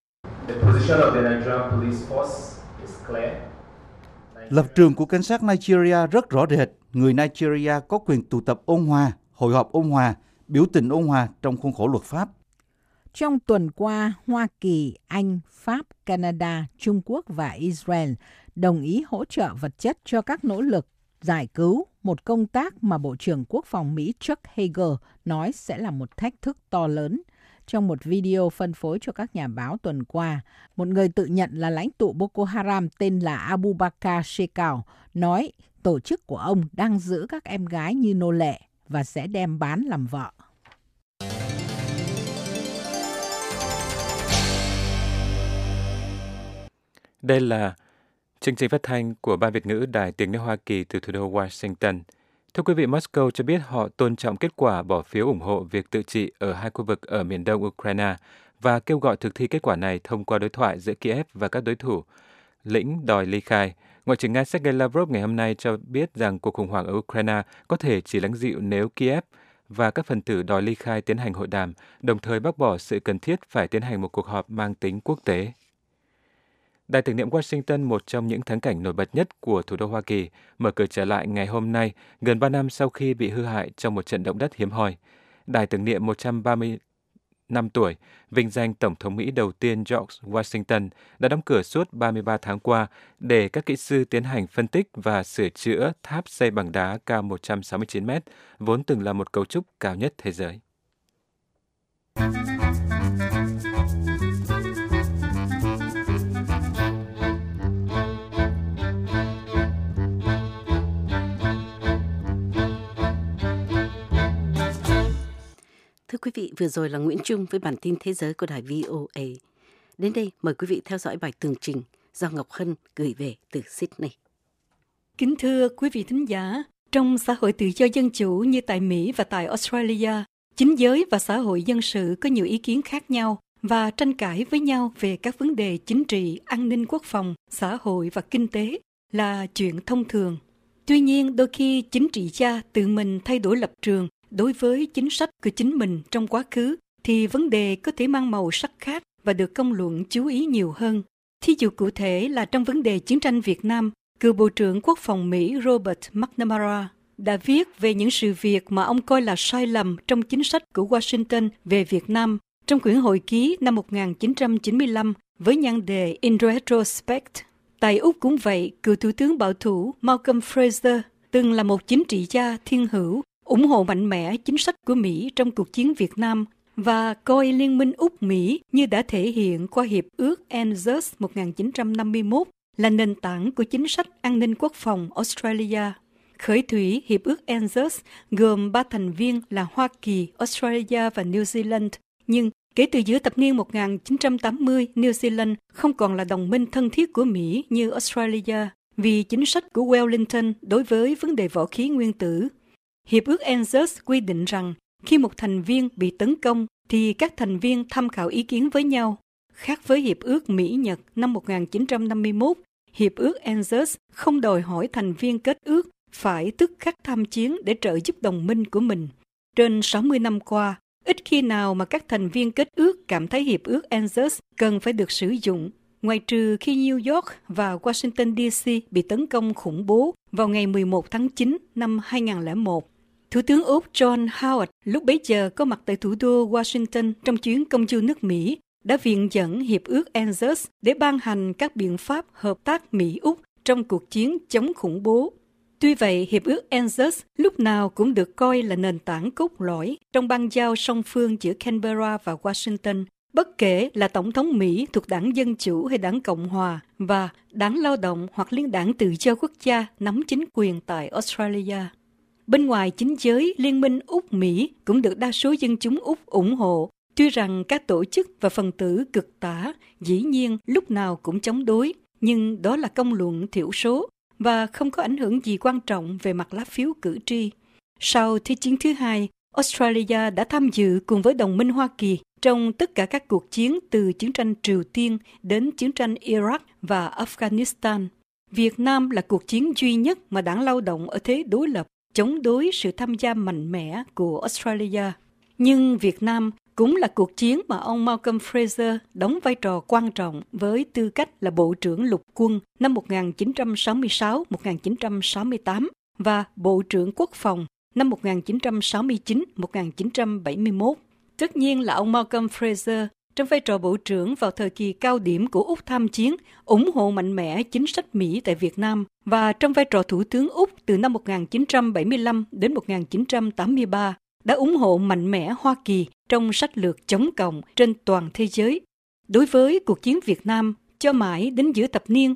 Lập trường của cảnh sát Nigeria rất rõ rệt. Người Nigeria có quyền tụ tập ôn hòa, hội họp ôn hòa, biểu tình ôn hòa trong khuôn khổ luật pháp. Trong tuần qua, Hoa Kỳ, Anh, Pháp, Canada, Trung Quốc và Israel đồng ý hỗ trợ vật chất cho các nỗ lực giải cứu, một công tác mà Bộ trưởng Quốc phòng Mỹ Chuck Hagel nói sẽ là một thách thức to lớn. Trong một video phân phối cho các nhà báo tuần qua, một người tự nhận là lãnh tụ Boko Haram tên là Abu Bakar Shekau nói tổ chức của ông đang giữ các em gái như nô lệ và sẽ đem bán làm vợ. Đây là chương trình phát thanh của Ban Việt ngữ Đài Tiếng nói Hoa Kỳ từ thủ đô Washington. Thưa quý vị, Moscow cho biết họ tôn trọng kết quả bỏ phiếu ủng hộ việc tự trị ở hai khu vực ở miền đông Ukraine và kêu gọi thực thi kết quả này thông qua đối thoại giữa Kiev và các đối thủ lĩnh đòi ly khai. Ngoại trưởng Nga Sergei Lavrov ngày hôm nay cho biết rằng cuộc khủng hoảng ở Ukraine có thể chỉ lắng dịu nếu Kiev và các phần tử đòi ly khai tiến hành hội đàm, đồng thời bác bỏ sự cần thiết phải tiến hành một cuộc họp mang tính quốc tế. Đài tưởng niệm Washington, một trong những thắng cảnh nổi bật nhất của thủ đô Hoa Kỳ, mở cửa trở lại ngày hôm nay, gần 3 năm sau khi bị hư hại trong một trận động đất hiếm hoi. Đài tưởng niệm 130 năm tuổi, vinh danh Tổng thống Mỹ đầu tiên George Washington đã đóng cửa suốt 33 tháng qua để các kỹ sư tiến hành phân tích và sửa chữa tháp xây bằng đá cao 169 mét, vốn từng là một cấu trúc cao nhất thế giới. Thưa quý vị, vừa rồi là Nguyễn Trung với bản tin thế giới của đài VOA. Đến đây, mời quý vị theo dõi bài tường trình do Ngọc Hân gửi về từ Sydney. Kính thưa quý vị thính giả, trong xã hội tự do dân chủ như tại Mỹ và tại Australia, chính giới và xã hội dân sự có nhiều ý kiến khác nhau và tranh cãi với nhau về các vấn đề chính trị, an ninh quốc phòng, xã hội và kinh tế là chuyện thông thường. Tuy nhiên, đôi khi chính trị gia tự mình thay đổi lập trường đối với chính sách của chính mình trong quá khứ, thì vấn đề có thể mang màu sắc khác và được công luận chú ý nhiều hơn. Thí dụ cụ thể là trong vấn đề chiến tranh Việt Nam, cựu Bộ trưởng Quốc phòng Mỹ Robert McNamara đã viết về những sự việc mà ông coi là sai lầm trong chính sách của Washington về Việt Nam trong quyển hồi ký năm 1995 với nhan đề In Retrospect. Tại Úc cũng vậy, cựu Thủ tướng bảo thủ Malcolm Fraser từng là một chính trị gia thiên hữu, ủng hộ mạnh mẽ chính sách của Mỹ trong cuộc chiến Việt Nam và coi Liên minh Úc-Mỹ như đã thể hiện qua Hiệp ước ANZUS 1951 là nền tảng của chính sách an ninh quốc phòng Australia. khởi thủy Hiệp ước ANZUS gồm 3 thành viên là Hoa Kỳ, Australia và New Zealand. Nhưng kể từ giữa thập niên 1980, New Zealand không còn là đồng minh thân thiết của Mỹ như Australia vì chính sách của Wellington đối với vấn đề võ khí nguyên tử. Hiệp ước ANZUS quy định rằng khi một thành viên bị tấn công thì các thành viên tham khảo ý kiến với nhau. Khác với Hiệp ước Mỹ-Nhật năm 1951, Hiệp ước ANZUS không đòi hỏi thành viên kết ước phải tức khắc tham chiến để trợ giúp đồng minh của mình. Trên 60 năm qua, ít khi nào mà các thành viên kết ước cảm thấy Hiệp ước ANZUS cần phải được sử dụng, ngoại trừ khi New York và Washington DC bị tấn công khủng bố vào ngày 11 tháng 9 năm 2001. Thủ tướng Úc John Howard lúc bấy giờ có mặt tại thủ đô Washington trong chuyến công du nước Mỹ đã viện dẫn Hiệp ước ANZUS để ban hành các biện pháp hợp tác Mỹ-Úc trong cuộc chiến chống khủng bố. Tuy vậy, Hiệp ước ANZUS lúc nào cũng được coi là nền tảng cốt lõi trong bang giao song phương giữa Canberra và Washington, bất kể là Tổng thống Mỹ thuộc Đảng Dân Chủ hay Đảng Cộng Hòa và Đảng Lao động hoặc Liên đảng Tự do Quốc gia nắm chính quyền tại Australia. Bên ngoài chính giới, Liên minh Úc-Mỹ cũng được đa số dân chúng Úc ủng hộ, tuy rằng các tổ chức và phần tử cực tả dĩ nhiên lúc nào cũng chống đối, nhưng đó là công luận thiểu số và không có ảnh hưởng gì quan trọng về mặt lá phiếu cử tri. Sau Thế chiến thứ hai, Australia đã tham dự cùng với đồng minh Hoa Kỳ trong tất cả các cuộc chiến từ chiến tranh Triều Tiên đến chiến tranh Iraq và Afghanistan. Việt Nam là cuộc chiến duy nhất mà Đảng Lao động ở thế đối lập chống đối sự tham gia mạnh mẽ của Australia. Nhưng Việt Nam cũng là cuộc chiến mà ông Malcolm Fraser đóng vai trò quan trọng với tư cách là Bộ trưởng Lục quân năm 1966-1968 và Bộ trưởng Quốc phòng năm 1969-1971. Tất nhiên là ông Malcolm Fraser trong vai trò Bộ trưởng vào thời kỳ cao điểm của Úc tham chiến, ủng hộ mạnh mẽ chính sách Mỹ tại Việt Nam và trong vai trò Thủ tướng Úc từ năm 1975 đến 1983 đã ủng hộ mạnh mẽ Hoa Kỳ trong sách lược chống cộng trên toàn thế giới. Đối với cuộc chiến Việt Nam, cho mãi đến giữa thập niên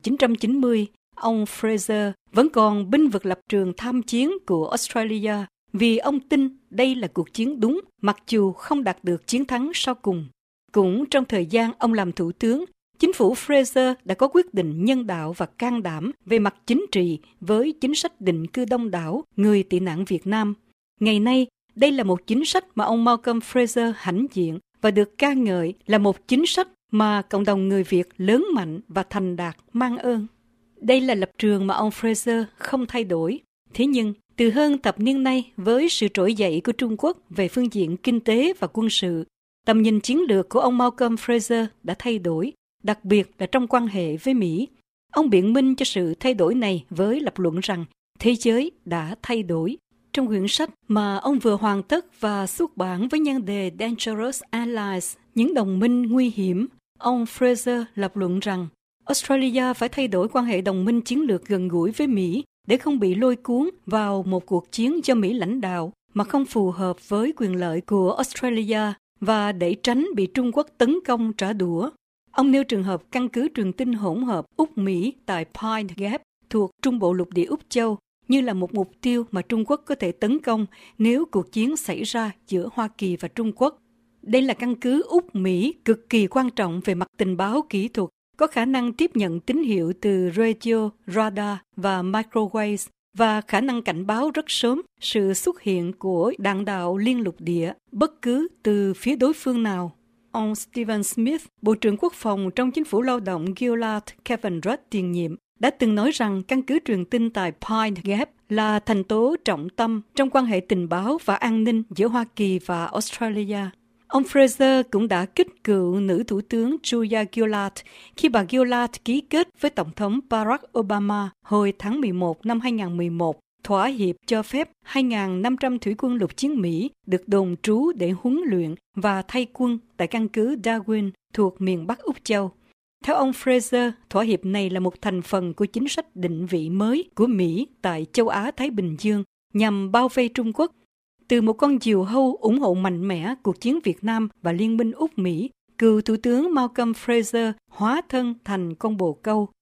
1990, ông Fraser vẫn còn bênh vực lập trường tham chiến của Australia vì ông tin đây là cuộc chiến đúng mặc dù không đạt được chiến thắng sau cùng. Cũng trong thời gian ông làm thủ tướng, chính phủ Fraser đã có quyết định nhân đạo và can đảm về mặt chính trị với chính sách định cư đông đảo người tị nạn Việt Nam. Ngày nay, đây là một chính sách mà ông Malcolm Fraser hãnh diện và được ca ngợi là một chính sách mà cộng đồng người Việt lớn mạnh và thành đạt mang ơn. Đây là lập trường mà ông Fraser không thay đổi. Thế nhưng, từ hơn thập niên nay, với sự trỗi dậy của Trung Quốc về phương diện kinh tế và quân sự, tầm nhìn chiến lược của ông Malcolm Fraser đã thay đổi, đặc biệt là trong quan hệ với Mỹ. Ông biện minh cho sự thay đổi này với lập luận rằng thế giới đã thay đổi. Trong quyển sách mà ông vừa hoàn tất và xuất bản với nhan đề Dangerous Allies, những đồng minh nguy hiểm, ông Fraser lập luận rằng Australia phải thay đổi quan hệ đồng minh chiến lược gần gũi với Mỹ để không bị lôi cuốn vào một cuộc chiến do Mỹ lãnh đạo mà không phù hợp với quyền lợi của Australia và để tránh bị Trung Quốc tấn công trả đũa. Ông nêu trường hợp căn cứ truyền tin hỗn hợp Úc-Mỹ tại Pine Gap thuộc Trung bộ lục địa Úc Châu như là một mục tiêu mà Trung Quốc có thể tấn công nếu cuộc chiến xảy ra giữa Hoa Kỳ và Trung Quốc. Đây là căn cứ Úc-Mỹ cực kỳ quan trọng về mặt tình báo kỹ thuật, có khả năng tiếp nhận tín hiệu từ radio, radar và microwaves và khả năng cảnh báo rất sớm sự xuất hiện của đạn đạo liên lục địa bất cứ từ phía đối phương nào. Ông Stephen Smith, Bộ trưởng Quốc phòng trong chính phủ lao động Gillard Kevin Rudd tiền nhiệm, đã từng nói rằng căn cứ truyền tin tại Pine Gap là thành tố trọng tâm trong quan hệ tình báo và an ninh giữa Hoa Kỳ và Australia. Ông Fraser cũng đã kích cựu nữ thủ tướng Julia Gillard khi bà Gillard ký kết với Tổng thống Barack Obama hồi tháng 11 năm 2011, thỏa hiệp cho phép 2.500 thủy quân lục chiến Mỹ được đồn trú để huấn luyện và thay quân tại căn cứ Darwin thuộc miền Bắc Úc Châu. Theo ông Fraser, thỏa hiệp này là một thành phần của chính sách định vị mới của Mỹ tại châu Á-Thái Bình Dương nhằm bao vây Trung Quốc. Từ một con diều hâu ủng hộ mạnh mẽ cuộc chiến Việt Nam và Liên minh Úc-Mỹ, cựu Thủ tướng Malcolm Fraser hóa thân thành con bồ câu,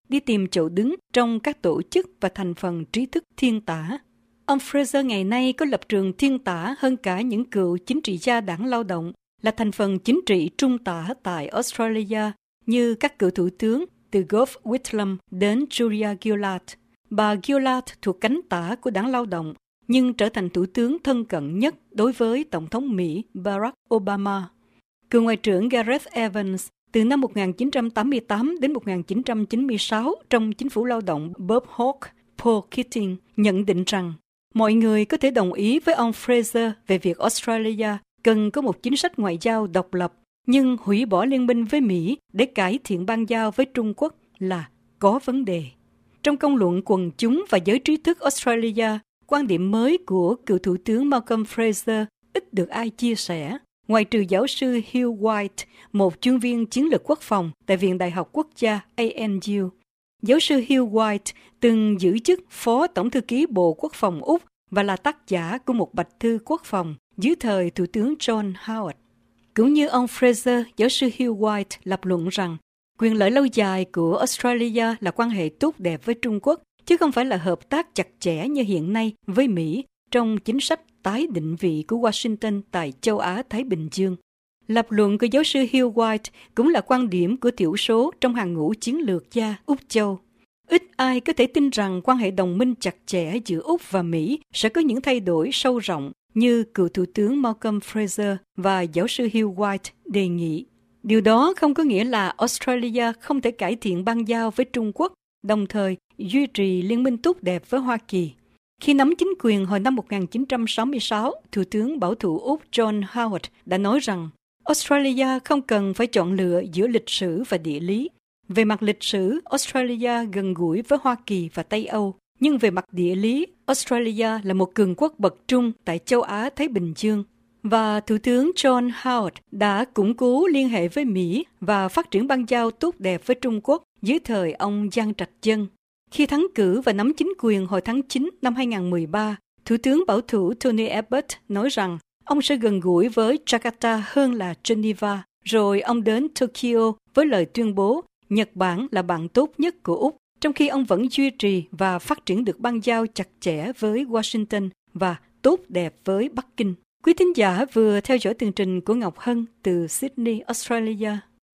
đi tìm chỗ đứng trong các tổ chức và thành phần trí thức thiên tả. Ông Fraser ngày nay có lập trường thiên tả hơn cả những cựu chính trị gia Đảng Lao động, là thành phần chính trị trung tả tại Australia, như các cựu thủ tướng từ Gough Whitlam đến Julia Gillard. Bà Gillard thuộc cánh tả của Đảng Lao động, nhưng trở thành thủ tướng thân cận nhất đối với Tổng thống Mỹ Barack Obama. Cựu Ngoại trưởng Gareth Evans từ năm 1988 đến 1996 trong chính phủ lao động Bob Hawke, Paul Keating nhận định rằng mọi người có thể đồng ý với ông Fraser về việc Australia cần có một chính sách ngoại giao độc lập, nhưng hủy bỏ liên minh với Mỹ để cải thiện bang giao với Trung Quốc là có vấn đề. Trong công luận quần chúng và giới trí thức Australia, quan điểm mới của cựu thủ tướng Malcolm Fraser ít được ai chia sẻ, ngoại trừ giáo sư Hugh White, một chuyên viên chiến lược quốc phòng tại Viện Đại học Quốc gia ANU. Giáo sư Hugh White từng giữ chức Phó Tổng thư ký Bộ Quốc phòng Úc và là tác giả của một bạch thư quốc phòng dưới thời Thủ tướng John Howard. Cũng như ông Fraser, giáo sư Hugh White lập luận rằng quyền lợi lâu dài của Australia là quan hệ tốt đẹp với Trung Quốc, chứ không phải là hợp tác chặt chẽ như hiện nay với Mỹ trong chính sách tái định vị của Washington tại châu Á-Thái Bình Dương. Lập luận của giáo sư Hugh White cũng là quan điểm của thiểu số trong hàng ngũ chiến lược gia Úc Châu. Ít ai có thể tin rằng quan hệ đồng minh chặt chẽ giữa Úc và Mỹ sẽ có những thay đổi sâu rộng như cựu Thủ tướng Malcolm Fraser và giáo sư Hugh White đề nghị. Điều đó không có nghĩa là Australia không thể cải thiện bang giao với Trung Quốc, đồng thời duy trì liên minh tốt đẹp với Hoa Kỳ. Khi nắm chính quyền hồi năm 1966, Thủ tướng bảo thủ Úc John Howard đã nói rằng Australia không cần phải chọn lựa giữa lịch sử và địa lý. Về mặt lịch sử, Australia gần gũi với Hoa Kỳ và Tây Âu, nhưng về mặt địa lý, Australia là một cường quốc bậc trung tại châu Á-Thái Bình Dương. Và Thủ tướng John Howard đã củng cố liên hệ với Mỹ và phát triển bang giao tốt đẹp với Trung Quốc dưới thời ông Giang Trạch Dân. Khi thắng cử và nắm chính quyền hồi tháng 9 năm 2013, Thủ tướng bảo thủ Tony Abbott nói rằng ông sẽ gần gũi với Jakarta hơn là Geneva, rồi ông đến Tokyo với lời tuyên bố Nhật Bản là bạn tốt nhất của Úc, trong khi ông vẫn duy trì và phát triển được bang giao chặt chẽ với Washington và tốt đẹp với Bắc Kinh. Quý thính giả vừa theo dõi tường trình của Ngọc Hân từ Sydney, Australia.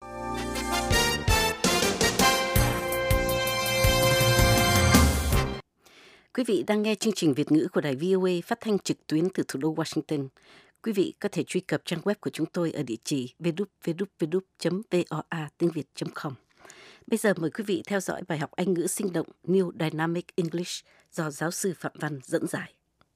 Quý vị đang nghe chương trình Việt ngữ của đài VOA phát thanh trực tuyến từ thủ đô Washington. Quý vị có thể truy cập trang web của chúng tôi ở địa chỉ www.voa.tiếng.com. Bây giờ mời quý vị theo dõi bài học Anh ngữ sinh động New Dynamic English do giáo sư Phạm Văn dẫn giải.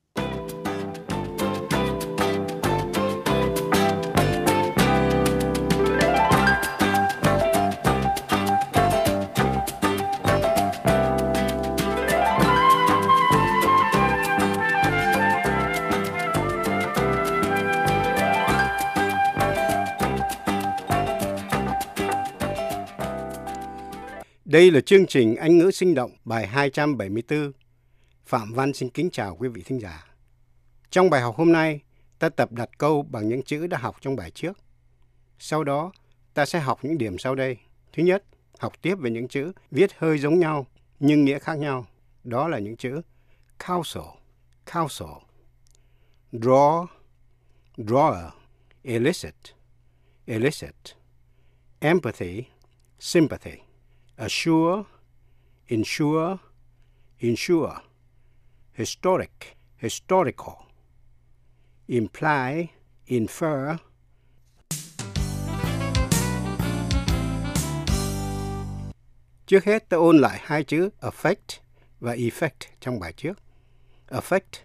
Đây là chương trình Anh ngữ sinh động bài 274. Phạm Văn xin kính chào quý vị thính giả. Trong bài học hôm nay, ta tập đặt câu bằng những chữ đã học trong bài trước. Sau đó, ta sẽ học những điểm sau đây. Thứ nhất, học tiếp về những chữ viết hơi giống nhau nhưng nghĩa khác nhau. Đó là những chữ causal, causal, draw, drawer, elicit, elicit, empathy, sympathy, assure, insure, insure, historic, historical, imply, infer. Trước hết ta ôn lại hai chữ affect và effect trong bài trước. Affect,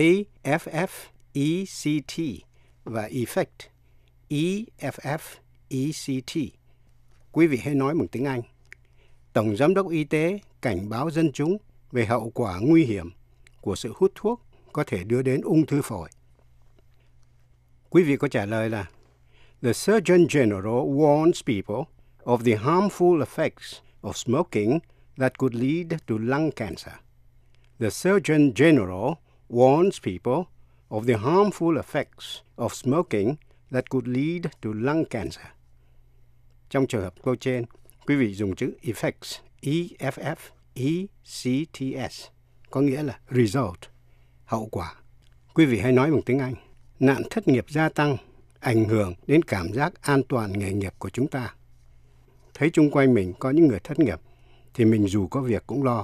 A-F-F-E-C-T và effect, E-F-F-E-C-T. Quý vị hãy nói bằng tiếng Anh. Tổng Giám đốc Y tế cảnh báo dân chúng về hậu quả nguy hiểm của sự hút thuốc có thể đưa đến ung thư phổi. Quý vị có trả lời là The Surgeon General warns people of the harmful effects of smoking that could lead to lung cancer. The Surgeon General warns people of the harmful effects of smoking that could lead to lung cancer. Trong trường hợp câu trên, quý vị dùng chữ effects, EFFECTS, có nghĩa là result, hậu quả. Quý vị hãy nói bằng tiếng Anh. Nạn thất nghiệp gia tăng, ảnh hưởng đến cảm giác an toàn nghề nghiệp của chúng ta. Thấy chung quanh mình có những người thất nghiệp, thì mình dù có việc cũng lo.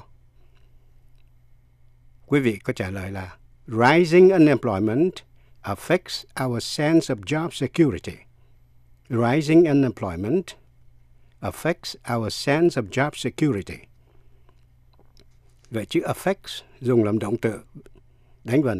Quý vị có trả lời là rising unemployment affects our sense of job security. Rising unemployment affects our sense of job security. Vậy chữ affects dùng làm động từ, đánh vần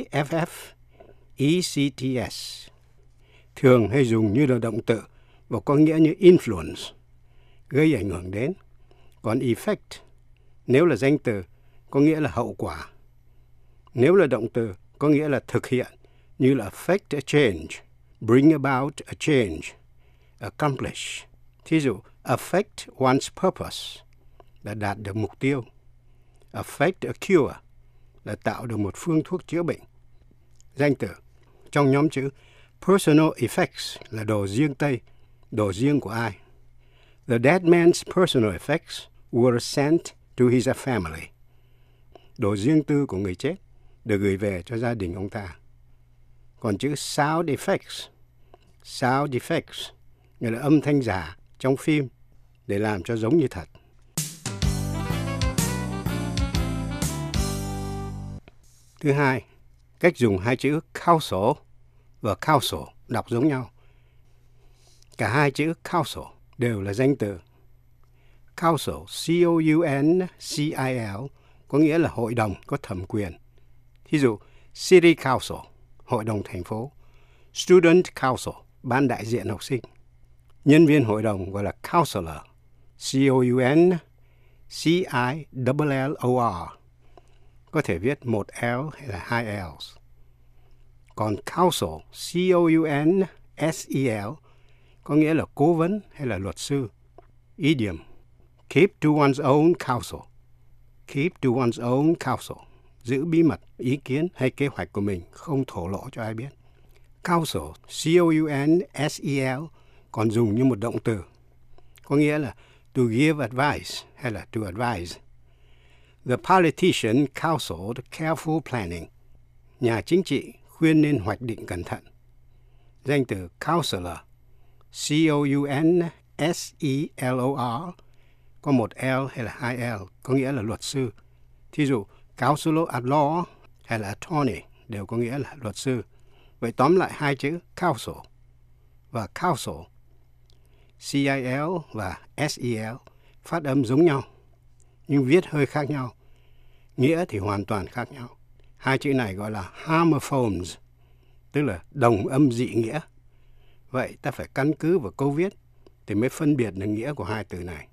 AFFECTS. Thường hay dùng như là động từ và có nghĩa như influence, gây ảnh hưởng đến. Còn effect, nếu là danh từ, có nghĩa là hậu quả. Nếu là động từ, có nghĩa là thực hiện, như là affect a change, bring about a change, accomplish. Thí dụ, affect one's purpose là đạt được mục tiêu. Affect a cure là tạo được một phương thuốc chữa bệnh. Danh từ trong nhóm chữ personal effects là đồ riêng Tây, đồ riêng của ai. The dead man's personal effects were sent to his family. Đồ riêng tư của người chết được gửi về cho gia đình ông ta. Còn chữ sound effects nghĩa là âm thanh giả trong phim để làm cho giống như thật. Thứ hai, cách dùng hai chữ council và council đọc giống nhau. Cả hai chữ council đều là danh từ. Council, C-O-U-N-C-I-L, có nghĩa là hội đồng có thẩm quyền. Thí dụ, City Council, hội đồng thành phố. Student Council, ban đại diện học sinh. Nhân viên hội đồng gọi là counselor, C-O-U-N-C-I-L-L-O-R. Có thể viết một L hay là hai L's. Còn counsel, C-O-U-N-S-E-L, có nghĩa là cố vấn hay là luật sư. Idiom, keep to one's own counsel. Keep to one's own counsel, giữ bí mật ý kiến hay kế hoạch của mình, không thổ lộ cho ai biết. Counsel, C-O-U-N-S-E-L, còn dùng như một động từ, có nghĩa là to give advice hay là to advise. The politician counseled careful planning. Nhà chính trị khuyên nên hoạch định cẩn thận. Danh từ counselor, C-O-U-N-S-E-L-O-R, có một L hay là hai L, có nghĩa là luật sư. Thí dụ, counselor at law hay là attorney đều có nghĩa là luật sư. Vậy tóm lại hai chữ counsel và counsel, C-I-L và S-E-L, phát âm giống nhau, nhưng viết hơi khác nhau. Nghĩa thì hoàn toàn khác nhau. Hai chữ này gọi là homophones, tức là đồng âm dị nghĩa. Vậy ta phải căn cứ vào câu viết thì mới phân biệt được nghĩa của hai từ này.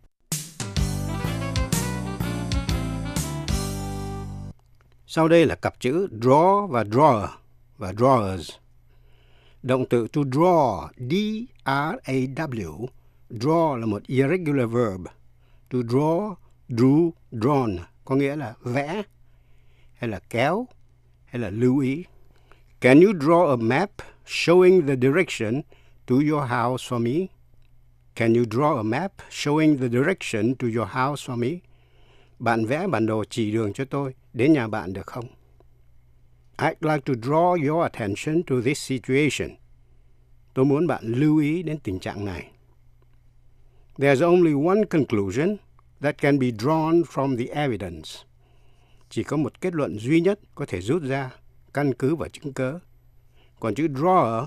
Sau đây là cặp chữ draw và drawer và drawers. Động từ to draw, D-R-A-W. Draw là một irregular verb. To draw, drew, drawn, có nghĩa là vẽ, hay là kéo, hay là lưu ý. Can you draw a map showing the direction to your house for me? Can you draw a map showing the direction to your house for me? Bạn vẽ bản đồ chỉ đường cho tôi đến nhà bạn được không? I'd like to draw your attention to this situation. Tôi muốn bạn lưu ý đến tình trạng này. There's only one conclusion that can be drawn from the evidence. Chỉ có một kết luận duy nhất có thể rút ra căn cứ vào chứng cớ. Còn chữ drawer,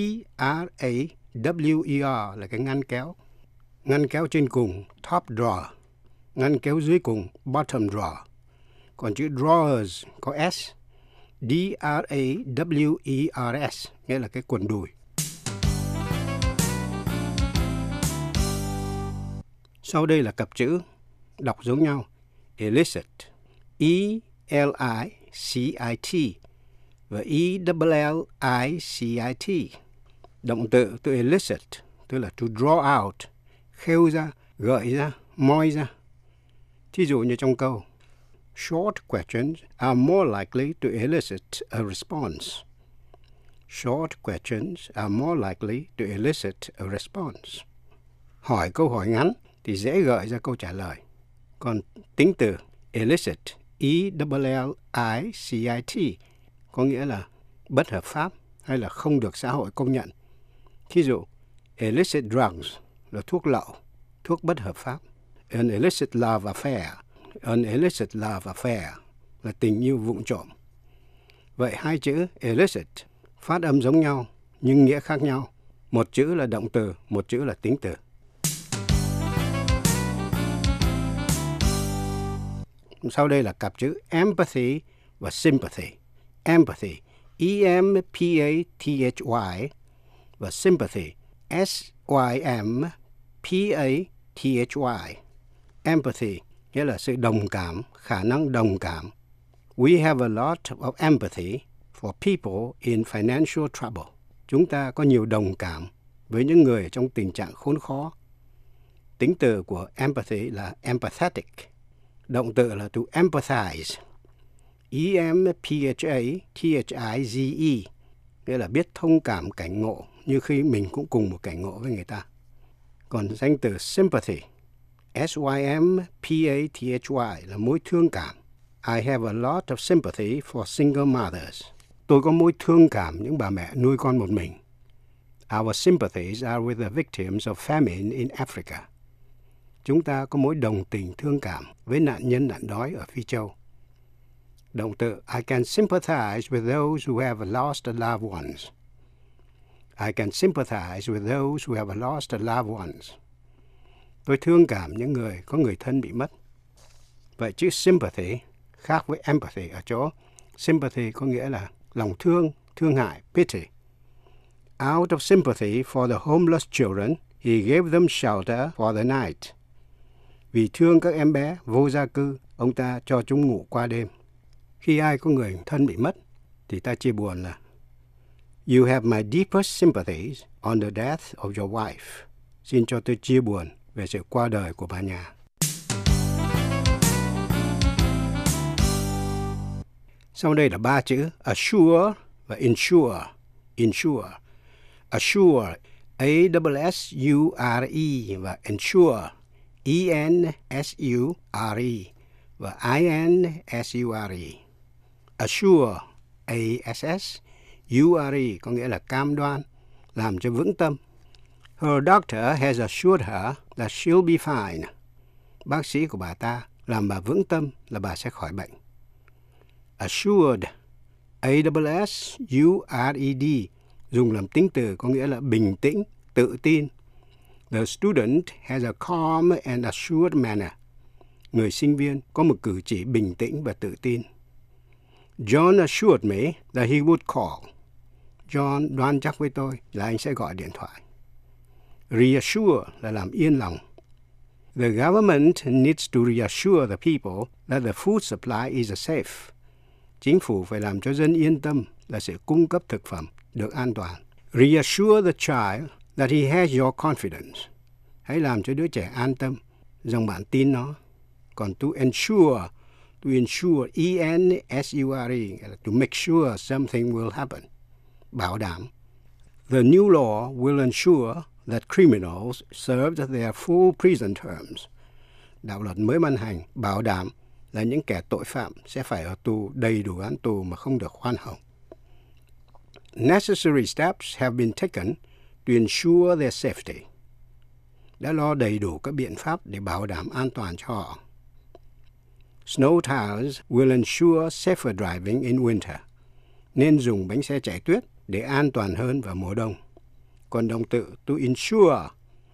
D-R-A-W-E-R là cái ngăn kéo. Ngăn kéo trên cùng, top drawer. Ngăn kéo dưới cùng, bottom drawer. Còn chữ drawers có S, D-R-A-W-E-R-S, nghĩa là cái quần đùi. Sau đây là cặp chữ đọc giống nhau. Illicit, E-L-I-C-I-T và E-L-L-I-C-I-T. Động từ to elicit, tức là to draw out, khêu ra, gợi ra, moi ra. Thí dụ như trong câu, short questions are more likely to elicit a response. Short questions are more likely to elicit a response. Hỏi câu hỏi ngắn thì dễ gợi ra câu trả lời. Còn tính từ illicit, E-L-L-I-C-I-T, có nghĩa là bất hợp pháp hay là không được xã hội công nhận. Thí dụ, illicit drugs là thuốc lậu, thuốc bất hợp pháp. An illicit love affair, an illicit love affair là tình yêu vụng trộm. Vậy hai chữ illicit phát âm giống nhau nhưng nghĩa khác nhau. Một chữ là động từ, một chữ là tính từ. Sau đây là cặp chữ empathy và sympathy. Empathy, E-M-P-A-T-H-Y và sympathy, S-Y-M-P-A-T-H-Y. Empathy nghĩa là sự đồng cảm, khả năng đồng cảm. We have a lot of empathy for people in financial trouble. Chúng ta có nhiều đồng cảm với những người trong tình trạng khốn khó. Tính từ của empathy là empathetic. Động từ là to empathize. E-M-P-H-A-T-H-I-Z-E nghĩa là biết thông cảm cảnh ngộ như khi mình cũng cùng một cảnh ngộ với người ta. Còn danh từ sympathy, S-Y-M-P-A-T-H-Y là mối thương cảm. I have a lot of sympathy for single mothers. Tôi có mối thương cảm những bà mẹ nuôi con một mình. Our sympathies are with the victims of famine in Africa. Chúng ta có mối đồng tình thương cảm với nạn nhân nạn đói ở Phi Châu. Động từ I can sympathize with those who have lost loved ones. I can sympathize with those who have lost loved ones. Tôi thương cảm những người có người thân bị mất. Vậy chữ sympathy khác với empathy ở chỗ sympathy có nghĩa là lòng thương, thương hại, pity. Out of sympathy for the homeless children, he gave them shelter for the night. Vì thương các em bé vô gia cư, ông ta cho chúng ngủ qua đêm. Khi ai có người thân bị mất, thì ta chia buồn là You have my deepest sympathies on the death of your wife. Xin cho tôi chia buồn về sự qua đời của bà nhà. Sau đây là ba chữ assure và insure. Insure. Assure, A-S-S-U-R-E và insure, E-N-S-U-R-E và I-N-S-U-R-E. Assure, A-S-S-U-R-E có nghĩa là cam đoan, làm cho vững tâm. Her doctor has assured her that she'll be fine. Bác sĩ của bà ta làm bà vững tâm là bà sẽ khỏi bệnh. Assured, A-S-S-U-R-E-D, dùng làm tính từ có nghĩa là bình tĩnh, tự tin. The student has a calm and assured manner. Người sinh viên có một cử chỉ bình tĩnh và tự tin. John assured me that he would call. John đoan chắc với tôi là anh sẽ gọi điện thoại. Reassure là làm yên lòng. The government needs to reassure the people that the food supply is safe. Chính phủ phải làm cho dân yên tâm là sự cung cấp thực phẩm được an toàn. Reassure the child that he has your confidence. Hãy làm cho đứa trẻ an tâm rằng bạn tin nó. Còn to ensure, E-N-S-U-R-E, to make sure something will happen. Bảo đảm. The new law will ensure that criminals served their full prison terms. Đạo luật mới ban hành bảo đảm là những kẻ tội phạm sẽ phải ở tù đầy đủ án tù mà không được khoan hồng. Necessary steps have been taken to ensure their safety. Đã lo đầy đủ các biện pháp để bảo đảm an toàn cho họ. Snow tires will ensure safer driving in winter. Nên dùng bánh xe chạy tuyết để an toàn hơn vào mùa đông. Còn động từ to insure,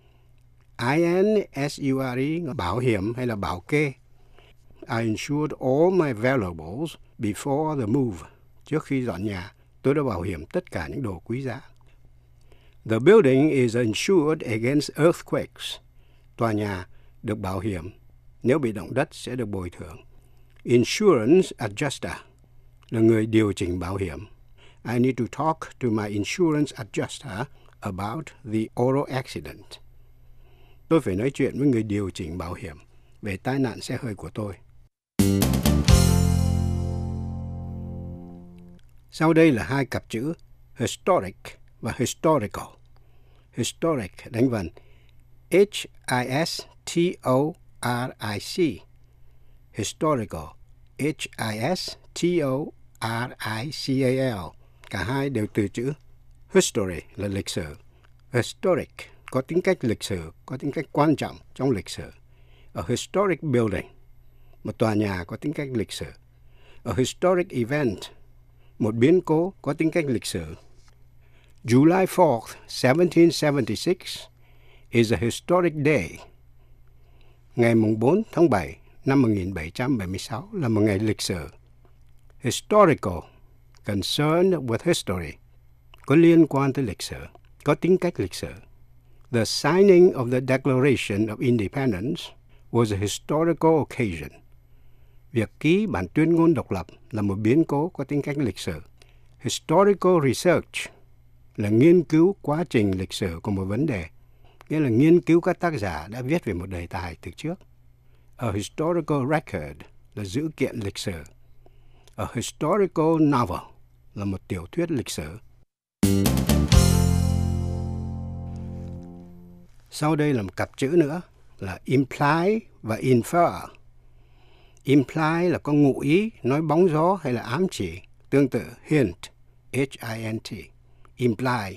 I-N-S-U-R-E, bảo hiểm hay là bảo kê. I insured all my valuables before the move. Trước khi dọn nhà, tôi đã bảo hiểm tất cả những đồ quý giá. The building is insured against earthquakes. Tòa nhà được bảo hiểm, nếu bị động đất sẽ được bồi thường. Insurance adjuster là người điều chỉnh bảo hiểm. I need to talk to my insurance adjuster about the auto accident. Tôi phải nói chuyện với người điều chỉnh bảo hiểm về tai nạn xe hơi của tôi. Sau đây là hai cặp chữ historic và historical. Historic đánh vần H-I-S-T-O-R-I-C historical, H-I-S-T-O-R-I-C-A-L. Cả hai đều từ chữ history là lịch sử. Historic có tính cách lịch sử, có tính cách quan trọng trong lịch sử. A historic building, một tòa nhà có tính cách lịch sử. A historic event, một biến cố có tính cách lịch sử. July 4th, 1776 is a historic day. Ngày 4 tháng 7 năm 1776 là một ngày lịch sử. Historical, concerned with history, có liên quan tới lịch sử, có tính cách lịch sử. The signing of the Declaration of Independence was a historical occasion. Việc ký bản tuyên ngôn độc lập là một biến cố có tính cách lịch sử. Historical research là nghiên cứu quá trình lịch sử của một vấn đề, nghĩa là nghiên cứu các tác giả đã viết về một đề tài từ trước. A historical record là dữ kiện lịch sử. A historical novel là một tiểu thuyết lịch sử. Sau đây là một cặp chữ nữa là imply và infer. Imply là có ngụ ý, nói bóng gió hay là ám chỉ, tương tự hint, H-I-N-T. Imply,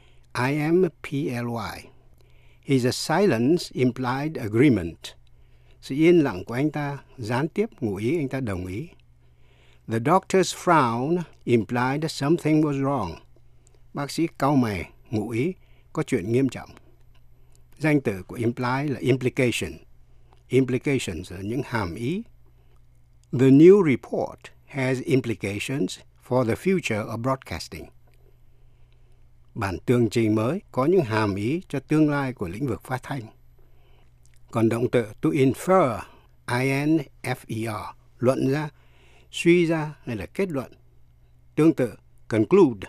I-M-P-L-Y. His silence implied agreement. Sự yên lặng của anh ta gián tiếp ngụ ý anh ta đồng ý. The doctor's frown implied something was wrong. Bác sĩ cau mày ngụ ý có chuyện nghiêm trọng. Danh từ của imply là implication. Implications là những hàm ý. The new report has implications for the future of broadcasting. Bản tường trình mới có những hàm ý cho tương lai của lĩnh vực phát thanh. Còn động từ to infer, I-N-F-E-R, luận ra, suy ra hay là kết luận. Tương tự conclude.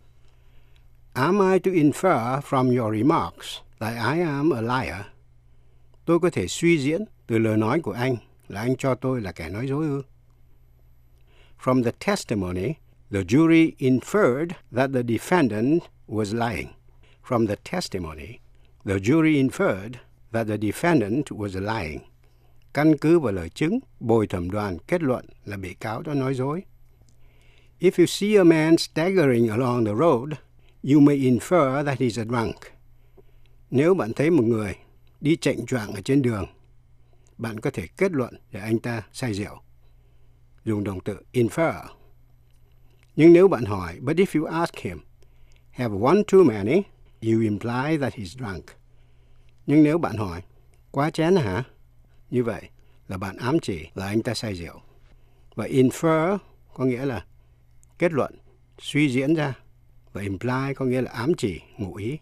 Am I to infer from your remarks that I am a liar? Tôi có thể suy diễn từ lời nói của anh là anh cho tôi là kẻ nói dối ư? From the testimony, the jury inferred that the defendant was lying. From the testimony, the jury inferred that the defendant was lying. Căn cứ vào lời chứng, bồi thẩm đoàn kết luận là bị cáo đã nói dối. If you see a man staggering along the road, you may infer that he's a drunk. Nếu bạn thấy một người đi chệnh choạng ở trên đường, bạn có thể kết luận để anh ta say rượu. Dùng động từ infer. Nhưng nếu bạn hỏi, but if you ask him, have one too many, you imply that he's drunk. Nhưng nếu bạn hỏi, quá chén hả? Như vậy là bạn ám chỉ là anh ta say rượu. Và infer có nghĩa là kết luận, suy diễn ra. Và imply có nghĩa là ám chỉ, ngụ ý.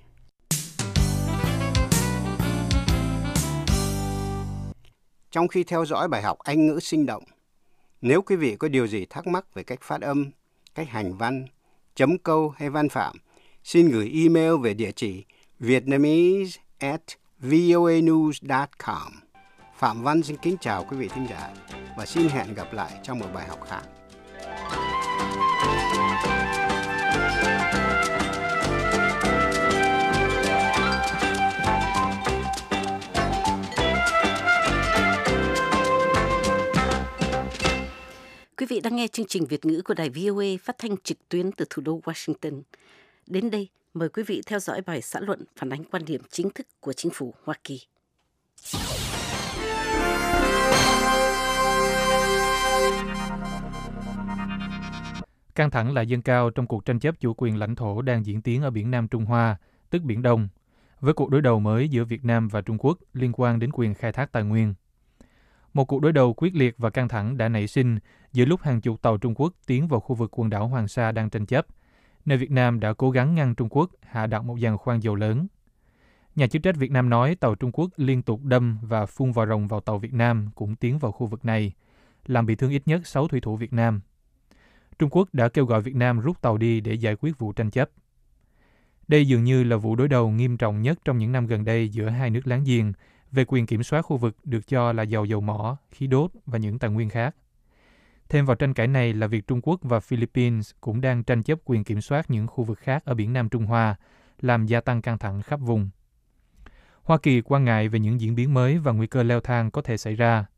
Trong khi theo dõi bài học Anh ngữ sinh động, nếu quý vị có điều gì thắc mắc về cách phát âm, cách hành văn, chấm câu hay văn phạm, xin gửi email về địa chỉ vietnamese@voanews.com. Phạm Văn xin kính chào quý vị thính giả và xin hẹn gặp lại trong một bài học khác. Quý vị đang nghe chương trình Việt ngữ của đài VOA phát thanh trực tuyến từ thủ đô Washington. Đến đây, mời quý vị theo dõi bài xã luận phản ánh quan điểm chính thức của chính phủ Hoa Kỳ. Căng thẳng lại dâng cao trong cuộc tranh chấp chủ quyền lãnh thổ đang diễn tiến ở biển Nam Trung Hoa, tức Biển Đông, với cuộc đối đầu mới giữa Việt Nam và Trung Quốc liên quan đến quyền khai thác tài nguyên. Một cuộc đối đầu quyết liệt và căng thẳng đã nảy sinh giữa lúc hàng chục tàu Trung Quốc tiến vào khu vực quần đảo Hoàng Sa đang tranh chấp, nơi Việt Nam đã cố gắng ngăn Trung Quốc hạ đặt một giàn khoan dầu lớn. Nhà chức trách Việt Nam nói tàu Trung Quốc liên tục đâm và phun vòi rồng vào tàu Việt Nam cũng tiến vào khu vực này, làm bị thương ít nhất 6 thủy thủ Việt Nam. Trung Quốc đã kêu gọi Việt Nam rút tàu đi để giải quyết vụ tranh chấp. Đây dường như là vụ đối đầu nghiêm trọng nhất trong những năm gần đây giữa hai nước láng giềng về quyền kiểm soát khu vực được cho là giàu dầu mỏ, khí đốt và những tài nguyên khác. Thêm vào tranh cãi này là việc Trung Quốc và Philippines cũng đang tranh chấp quyền kiểm soát những khu vực khác ở biển Nam Trung Hoa, làm gia tăng căng thẳng khắp vùng. Hoa Kỳ quan ngại về những diễn biến mới và nguy cơ leo thang có thể xảy ra,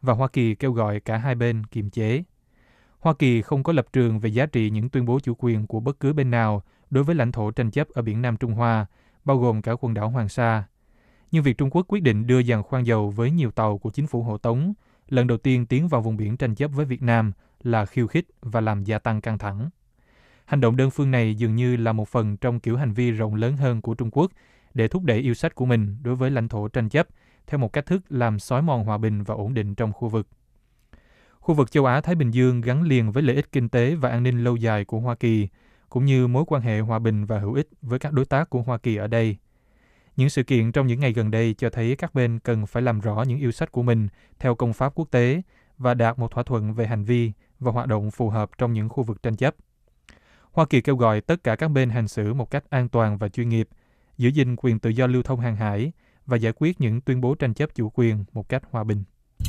và Hoa Kỳ kêu gọi cả hai bên kiềm chế. Hoa Kỳ không có lập trường về giá trị những tuyên bố chủ quyền của bất cứ bên nào đối với lãnh thổ tranh chấp ở biển Nam Trung Hoa, bao gồm cả quần đảo Hoàng Sa. Nhưng việc Trung Quốc quyết định đưa giàn khoan dầu với nhiều tàu của chính phủ hộ tống, lần đầu tiên tiến vào vùng biển tranh chấp với Việt Nam, là khiêu khích và làm gia tăng căng thẳng. Hành động đơn phương này dường như là một phần trong kiểu hành vi rộng lớn hơn của Trung Quốc để thúc đẩy yêu sách của mình đối với lãnh thổ tranh chấp theo một cách thức làm xói mòn hòa bình và ổn định trong khu vực. Khu vực châu Á-Thái Bình Dương gắn liền với lợi ích kinh tế và an ninh lâu dài của Hoa Kỳ, cũng như mối quan hệ hòa bình và hữu ích với các đối tác của Hoa Kỳ ở đây. Những sự kiện trong những ngày gần đây cho thấy các bên cần phải làm rõ những yêu sách của mình theo công pháp quốc tế và đạt một thỏa thuận về hành vi và hoạt động phù hợp trong những khu vực tranh chấp. Hoa Kỳ kêu gọi tất cả các bên hành xử một cách an toàn và chuyên nghiệp, giữ gìn quyền tự do lưu thông hàng hải và giải quyết những tuyên bố tranh chấp chủ quyền một cách hòa bình.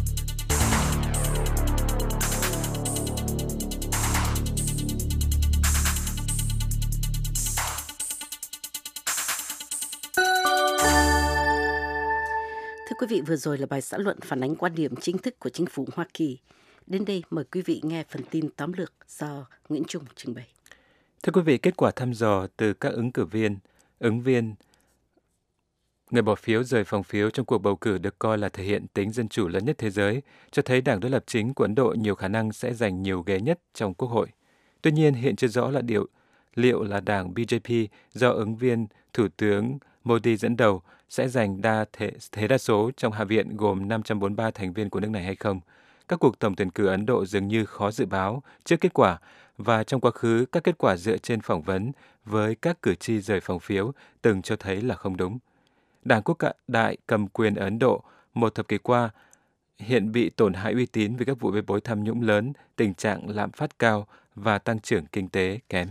Thưa quý vị, vừa rồi là bài xã luận phản ánh quan điểm chính thức của chính phủ Hoa Kỳ. Đến đây mời quý vị nghe phần tin tóm lược do Nguyễn Trung trình bày. Thưa quý vị, kết quả thăm dò từ các ứng viên người bỏ phiếu rời phòng phiếu trong cuộc bầu cử được coi là thể hiện tính dân chủ lớn nhất thế giới, cho thấy đảng đối lập chính của Ấn Độ nhiều khả năng sẽ giành nhiều ghế nhất trong Quốc hội. Tuy nhiên, hiện chưa rõ là liệu là đảng BJP do ứng viên Thủ tướng Modi dẫn đầu sẽ giành thế đa số trong Hạ viện gồm 543 thành viên của nước này hay không. Các cuộc tổng tuyển cử Ấn Độ dường như khó dự báo trước kết quả, và trong quá khứ các kết quả dựa trên phỏng vấn với các cử tri rời phòng phiếu từng cho thấy là không đúng. Đảng Quốc đại cầm quyền ở Ấn Độ một thập kỷ qua hiện bị tổn hại uy tín vì các vụ bê bối tham nhũng lớn, tình trạng lạm phát cao và tăng trưởng kinh tế kém.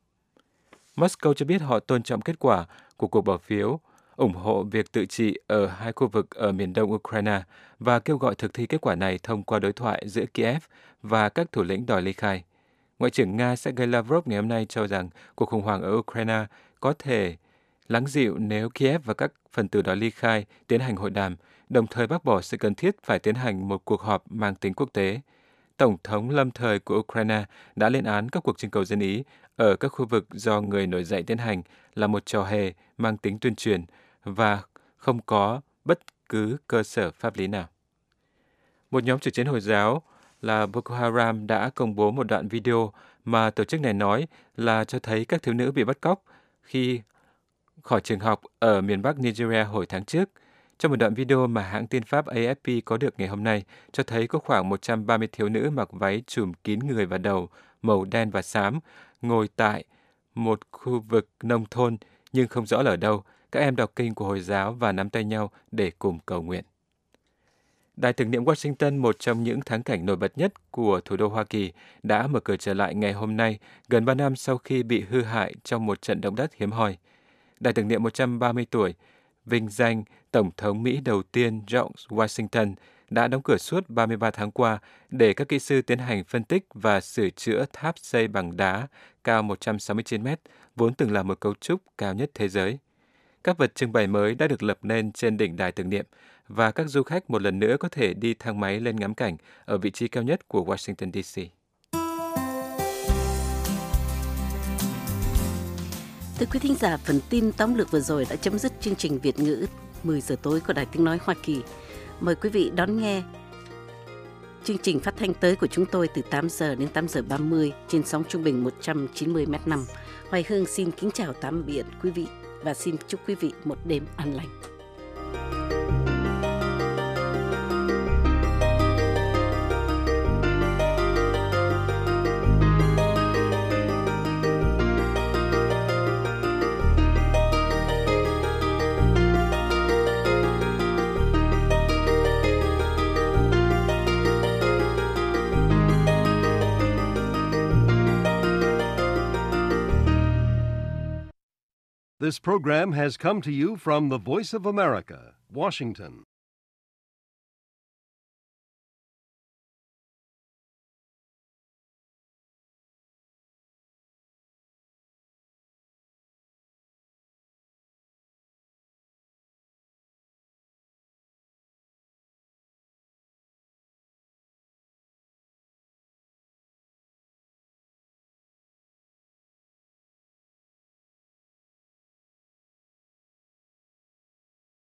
Moscow cho biết họ tôn trọng kết quả của cuộc bỏ phiếu, ủng hộ việc tự trị ở hai khu vực ở miền đông Ukraine và kêu gọi thực thi kết quả này thông qua đối thoại giữa Kiev và các thủ lĩnh đòi ly khai. Ngoại trưởng Nga Sergei Lavrov ngày hôm nay cho rằng cuộc khủng hoảng ở Ukraine có thể lắng dịu nếu Kiev và các phần tử đòi ly khai tiến hành hội đàm, đồng thời bác bỏ sự cần thiết phải tiến hành một cuộc họp mang tính quốc tế. Tổng thống lâm thời của Ukraine đã lên án các cuộc trưng cầu dân Ý ở các khu vực do người nổi dậy tiến hành là một trò hề mang tính tuyên truyền và không có bất cứ cơ sở pháp lý nào. Một nhóm chủ chiến Hồi giáo là Boko Haram đã công bố một đoạn video mà tổ chức này nói là cho thấy các thiếu nữ bị bắt cóc khi khỏi trường học ở miền Bắc Nigeria hồi tháng trước. Trong một đoạn video mà hãng tin Pháp AFP có được ngày hôm nay, cho thấy có khoảng 130 thiếu nữ mặc váy trùm kín người và đầu, màu đen và xám, ngồi tại một khu vực nông thôn nhưng không rõ là ở đâu. Các em đọc kinh của Hồi giáo và nắm tay nhau để cùng cầu nguyện. Đài tưởng niệm Washington, một trong những thắng cảnh nổi bật nhất của thủ đô Hoa Kỳ, đã mở cửa trở lại ngày hôm nay, gần 3 năm sau khi bị hư hại trong một trận động đất hiếm hoi. Đài tưởng niệm 130 tuổi, vinh danh Tổng thống Mỹ đầu tiên George Washington, đã đóng cửa suốt 33 tháng qua để các kỹ sư tiến hành phân tích và sửa chữa tháp xây bằng đá cao 169 mét, vốn từng là một cấu trúc cao nhất thế giới. Các vật trưng bày mới đã được lập nên trên đỉnh đài tưởng niệm, và các du khách một lần nữa có thể đi thang máy lên ngắm cảnh ở vị trí cao nhất của Washington, D.C. Thưa quý thính giả, phần tin tóm lược vừa rồi đã chấm dứt chương trình Việt ngữ 10 giờ tối của Đài Tiếng Nói Hoa Kỳ. Mời quý vị đón nghe chương trình phát thanh tới của chúng tôi từ 8 giờ đến 8 giờ 30 trên sóng trung bình 190 m5. Hoài Hương xin kính chào tạm biệt quý vị và xin chúc quý vị một đêm an lành. This program has come to you from the Voice of America, Washington.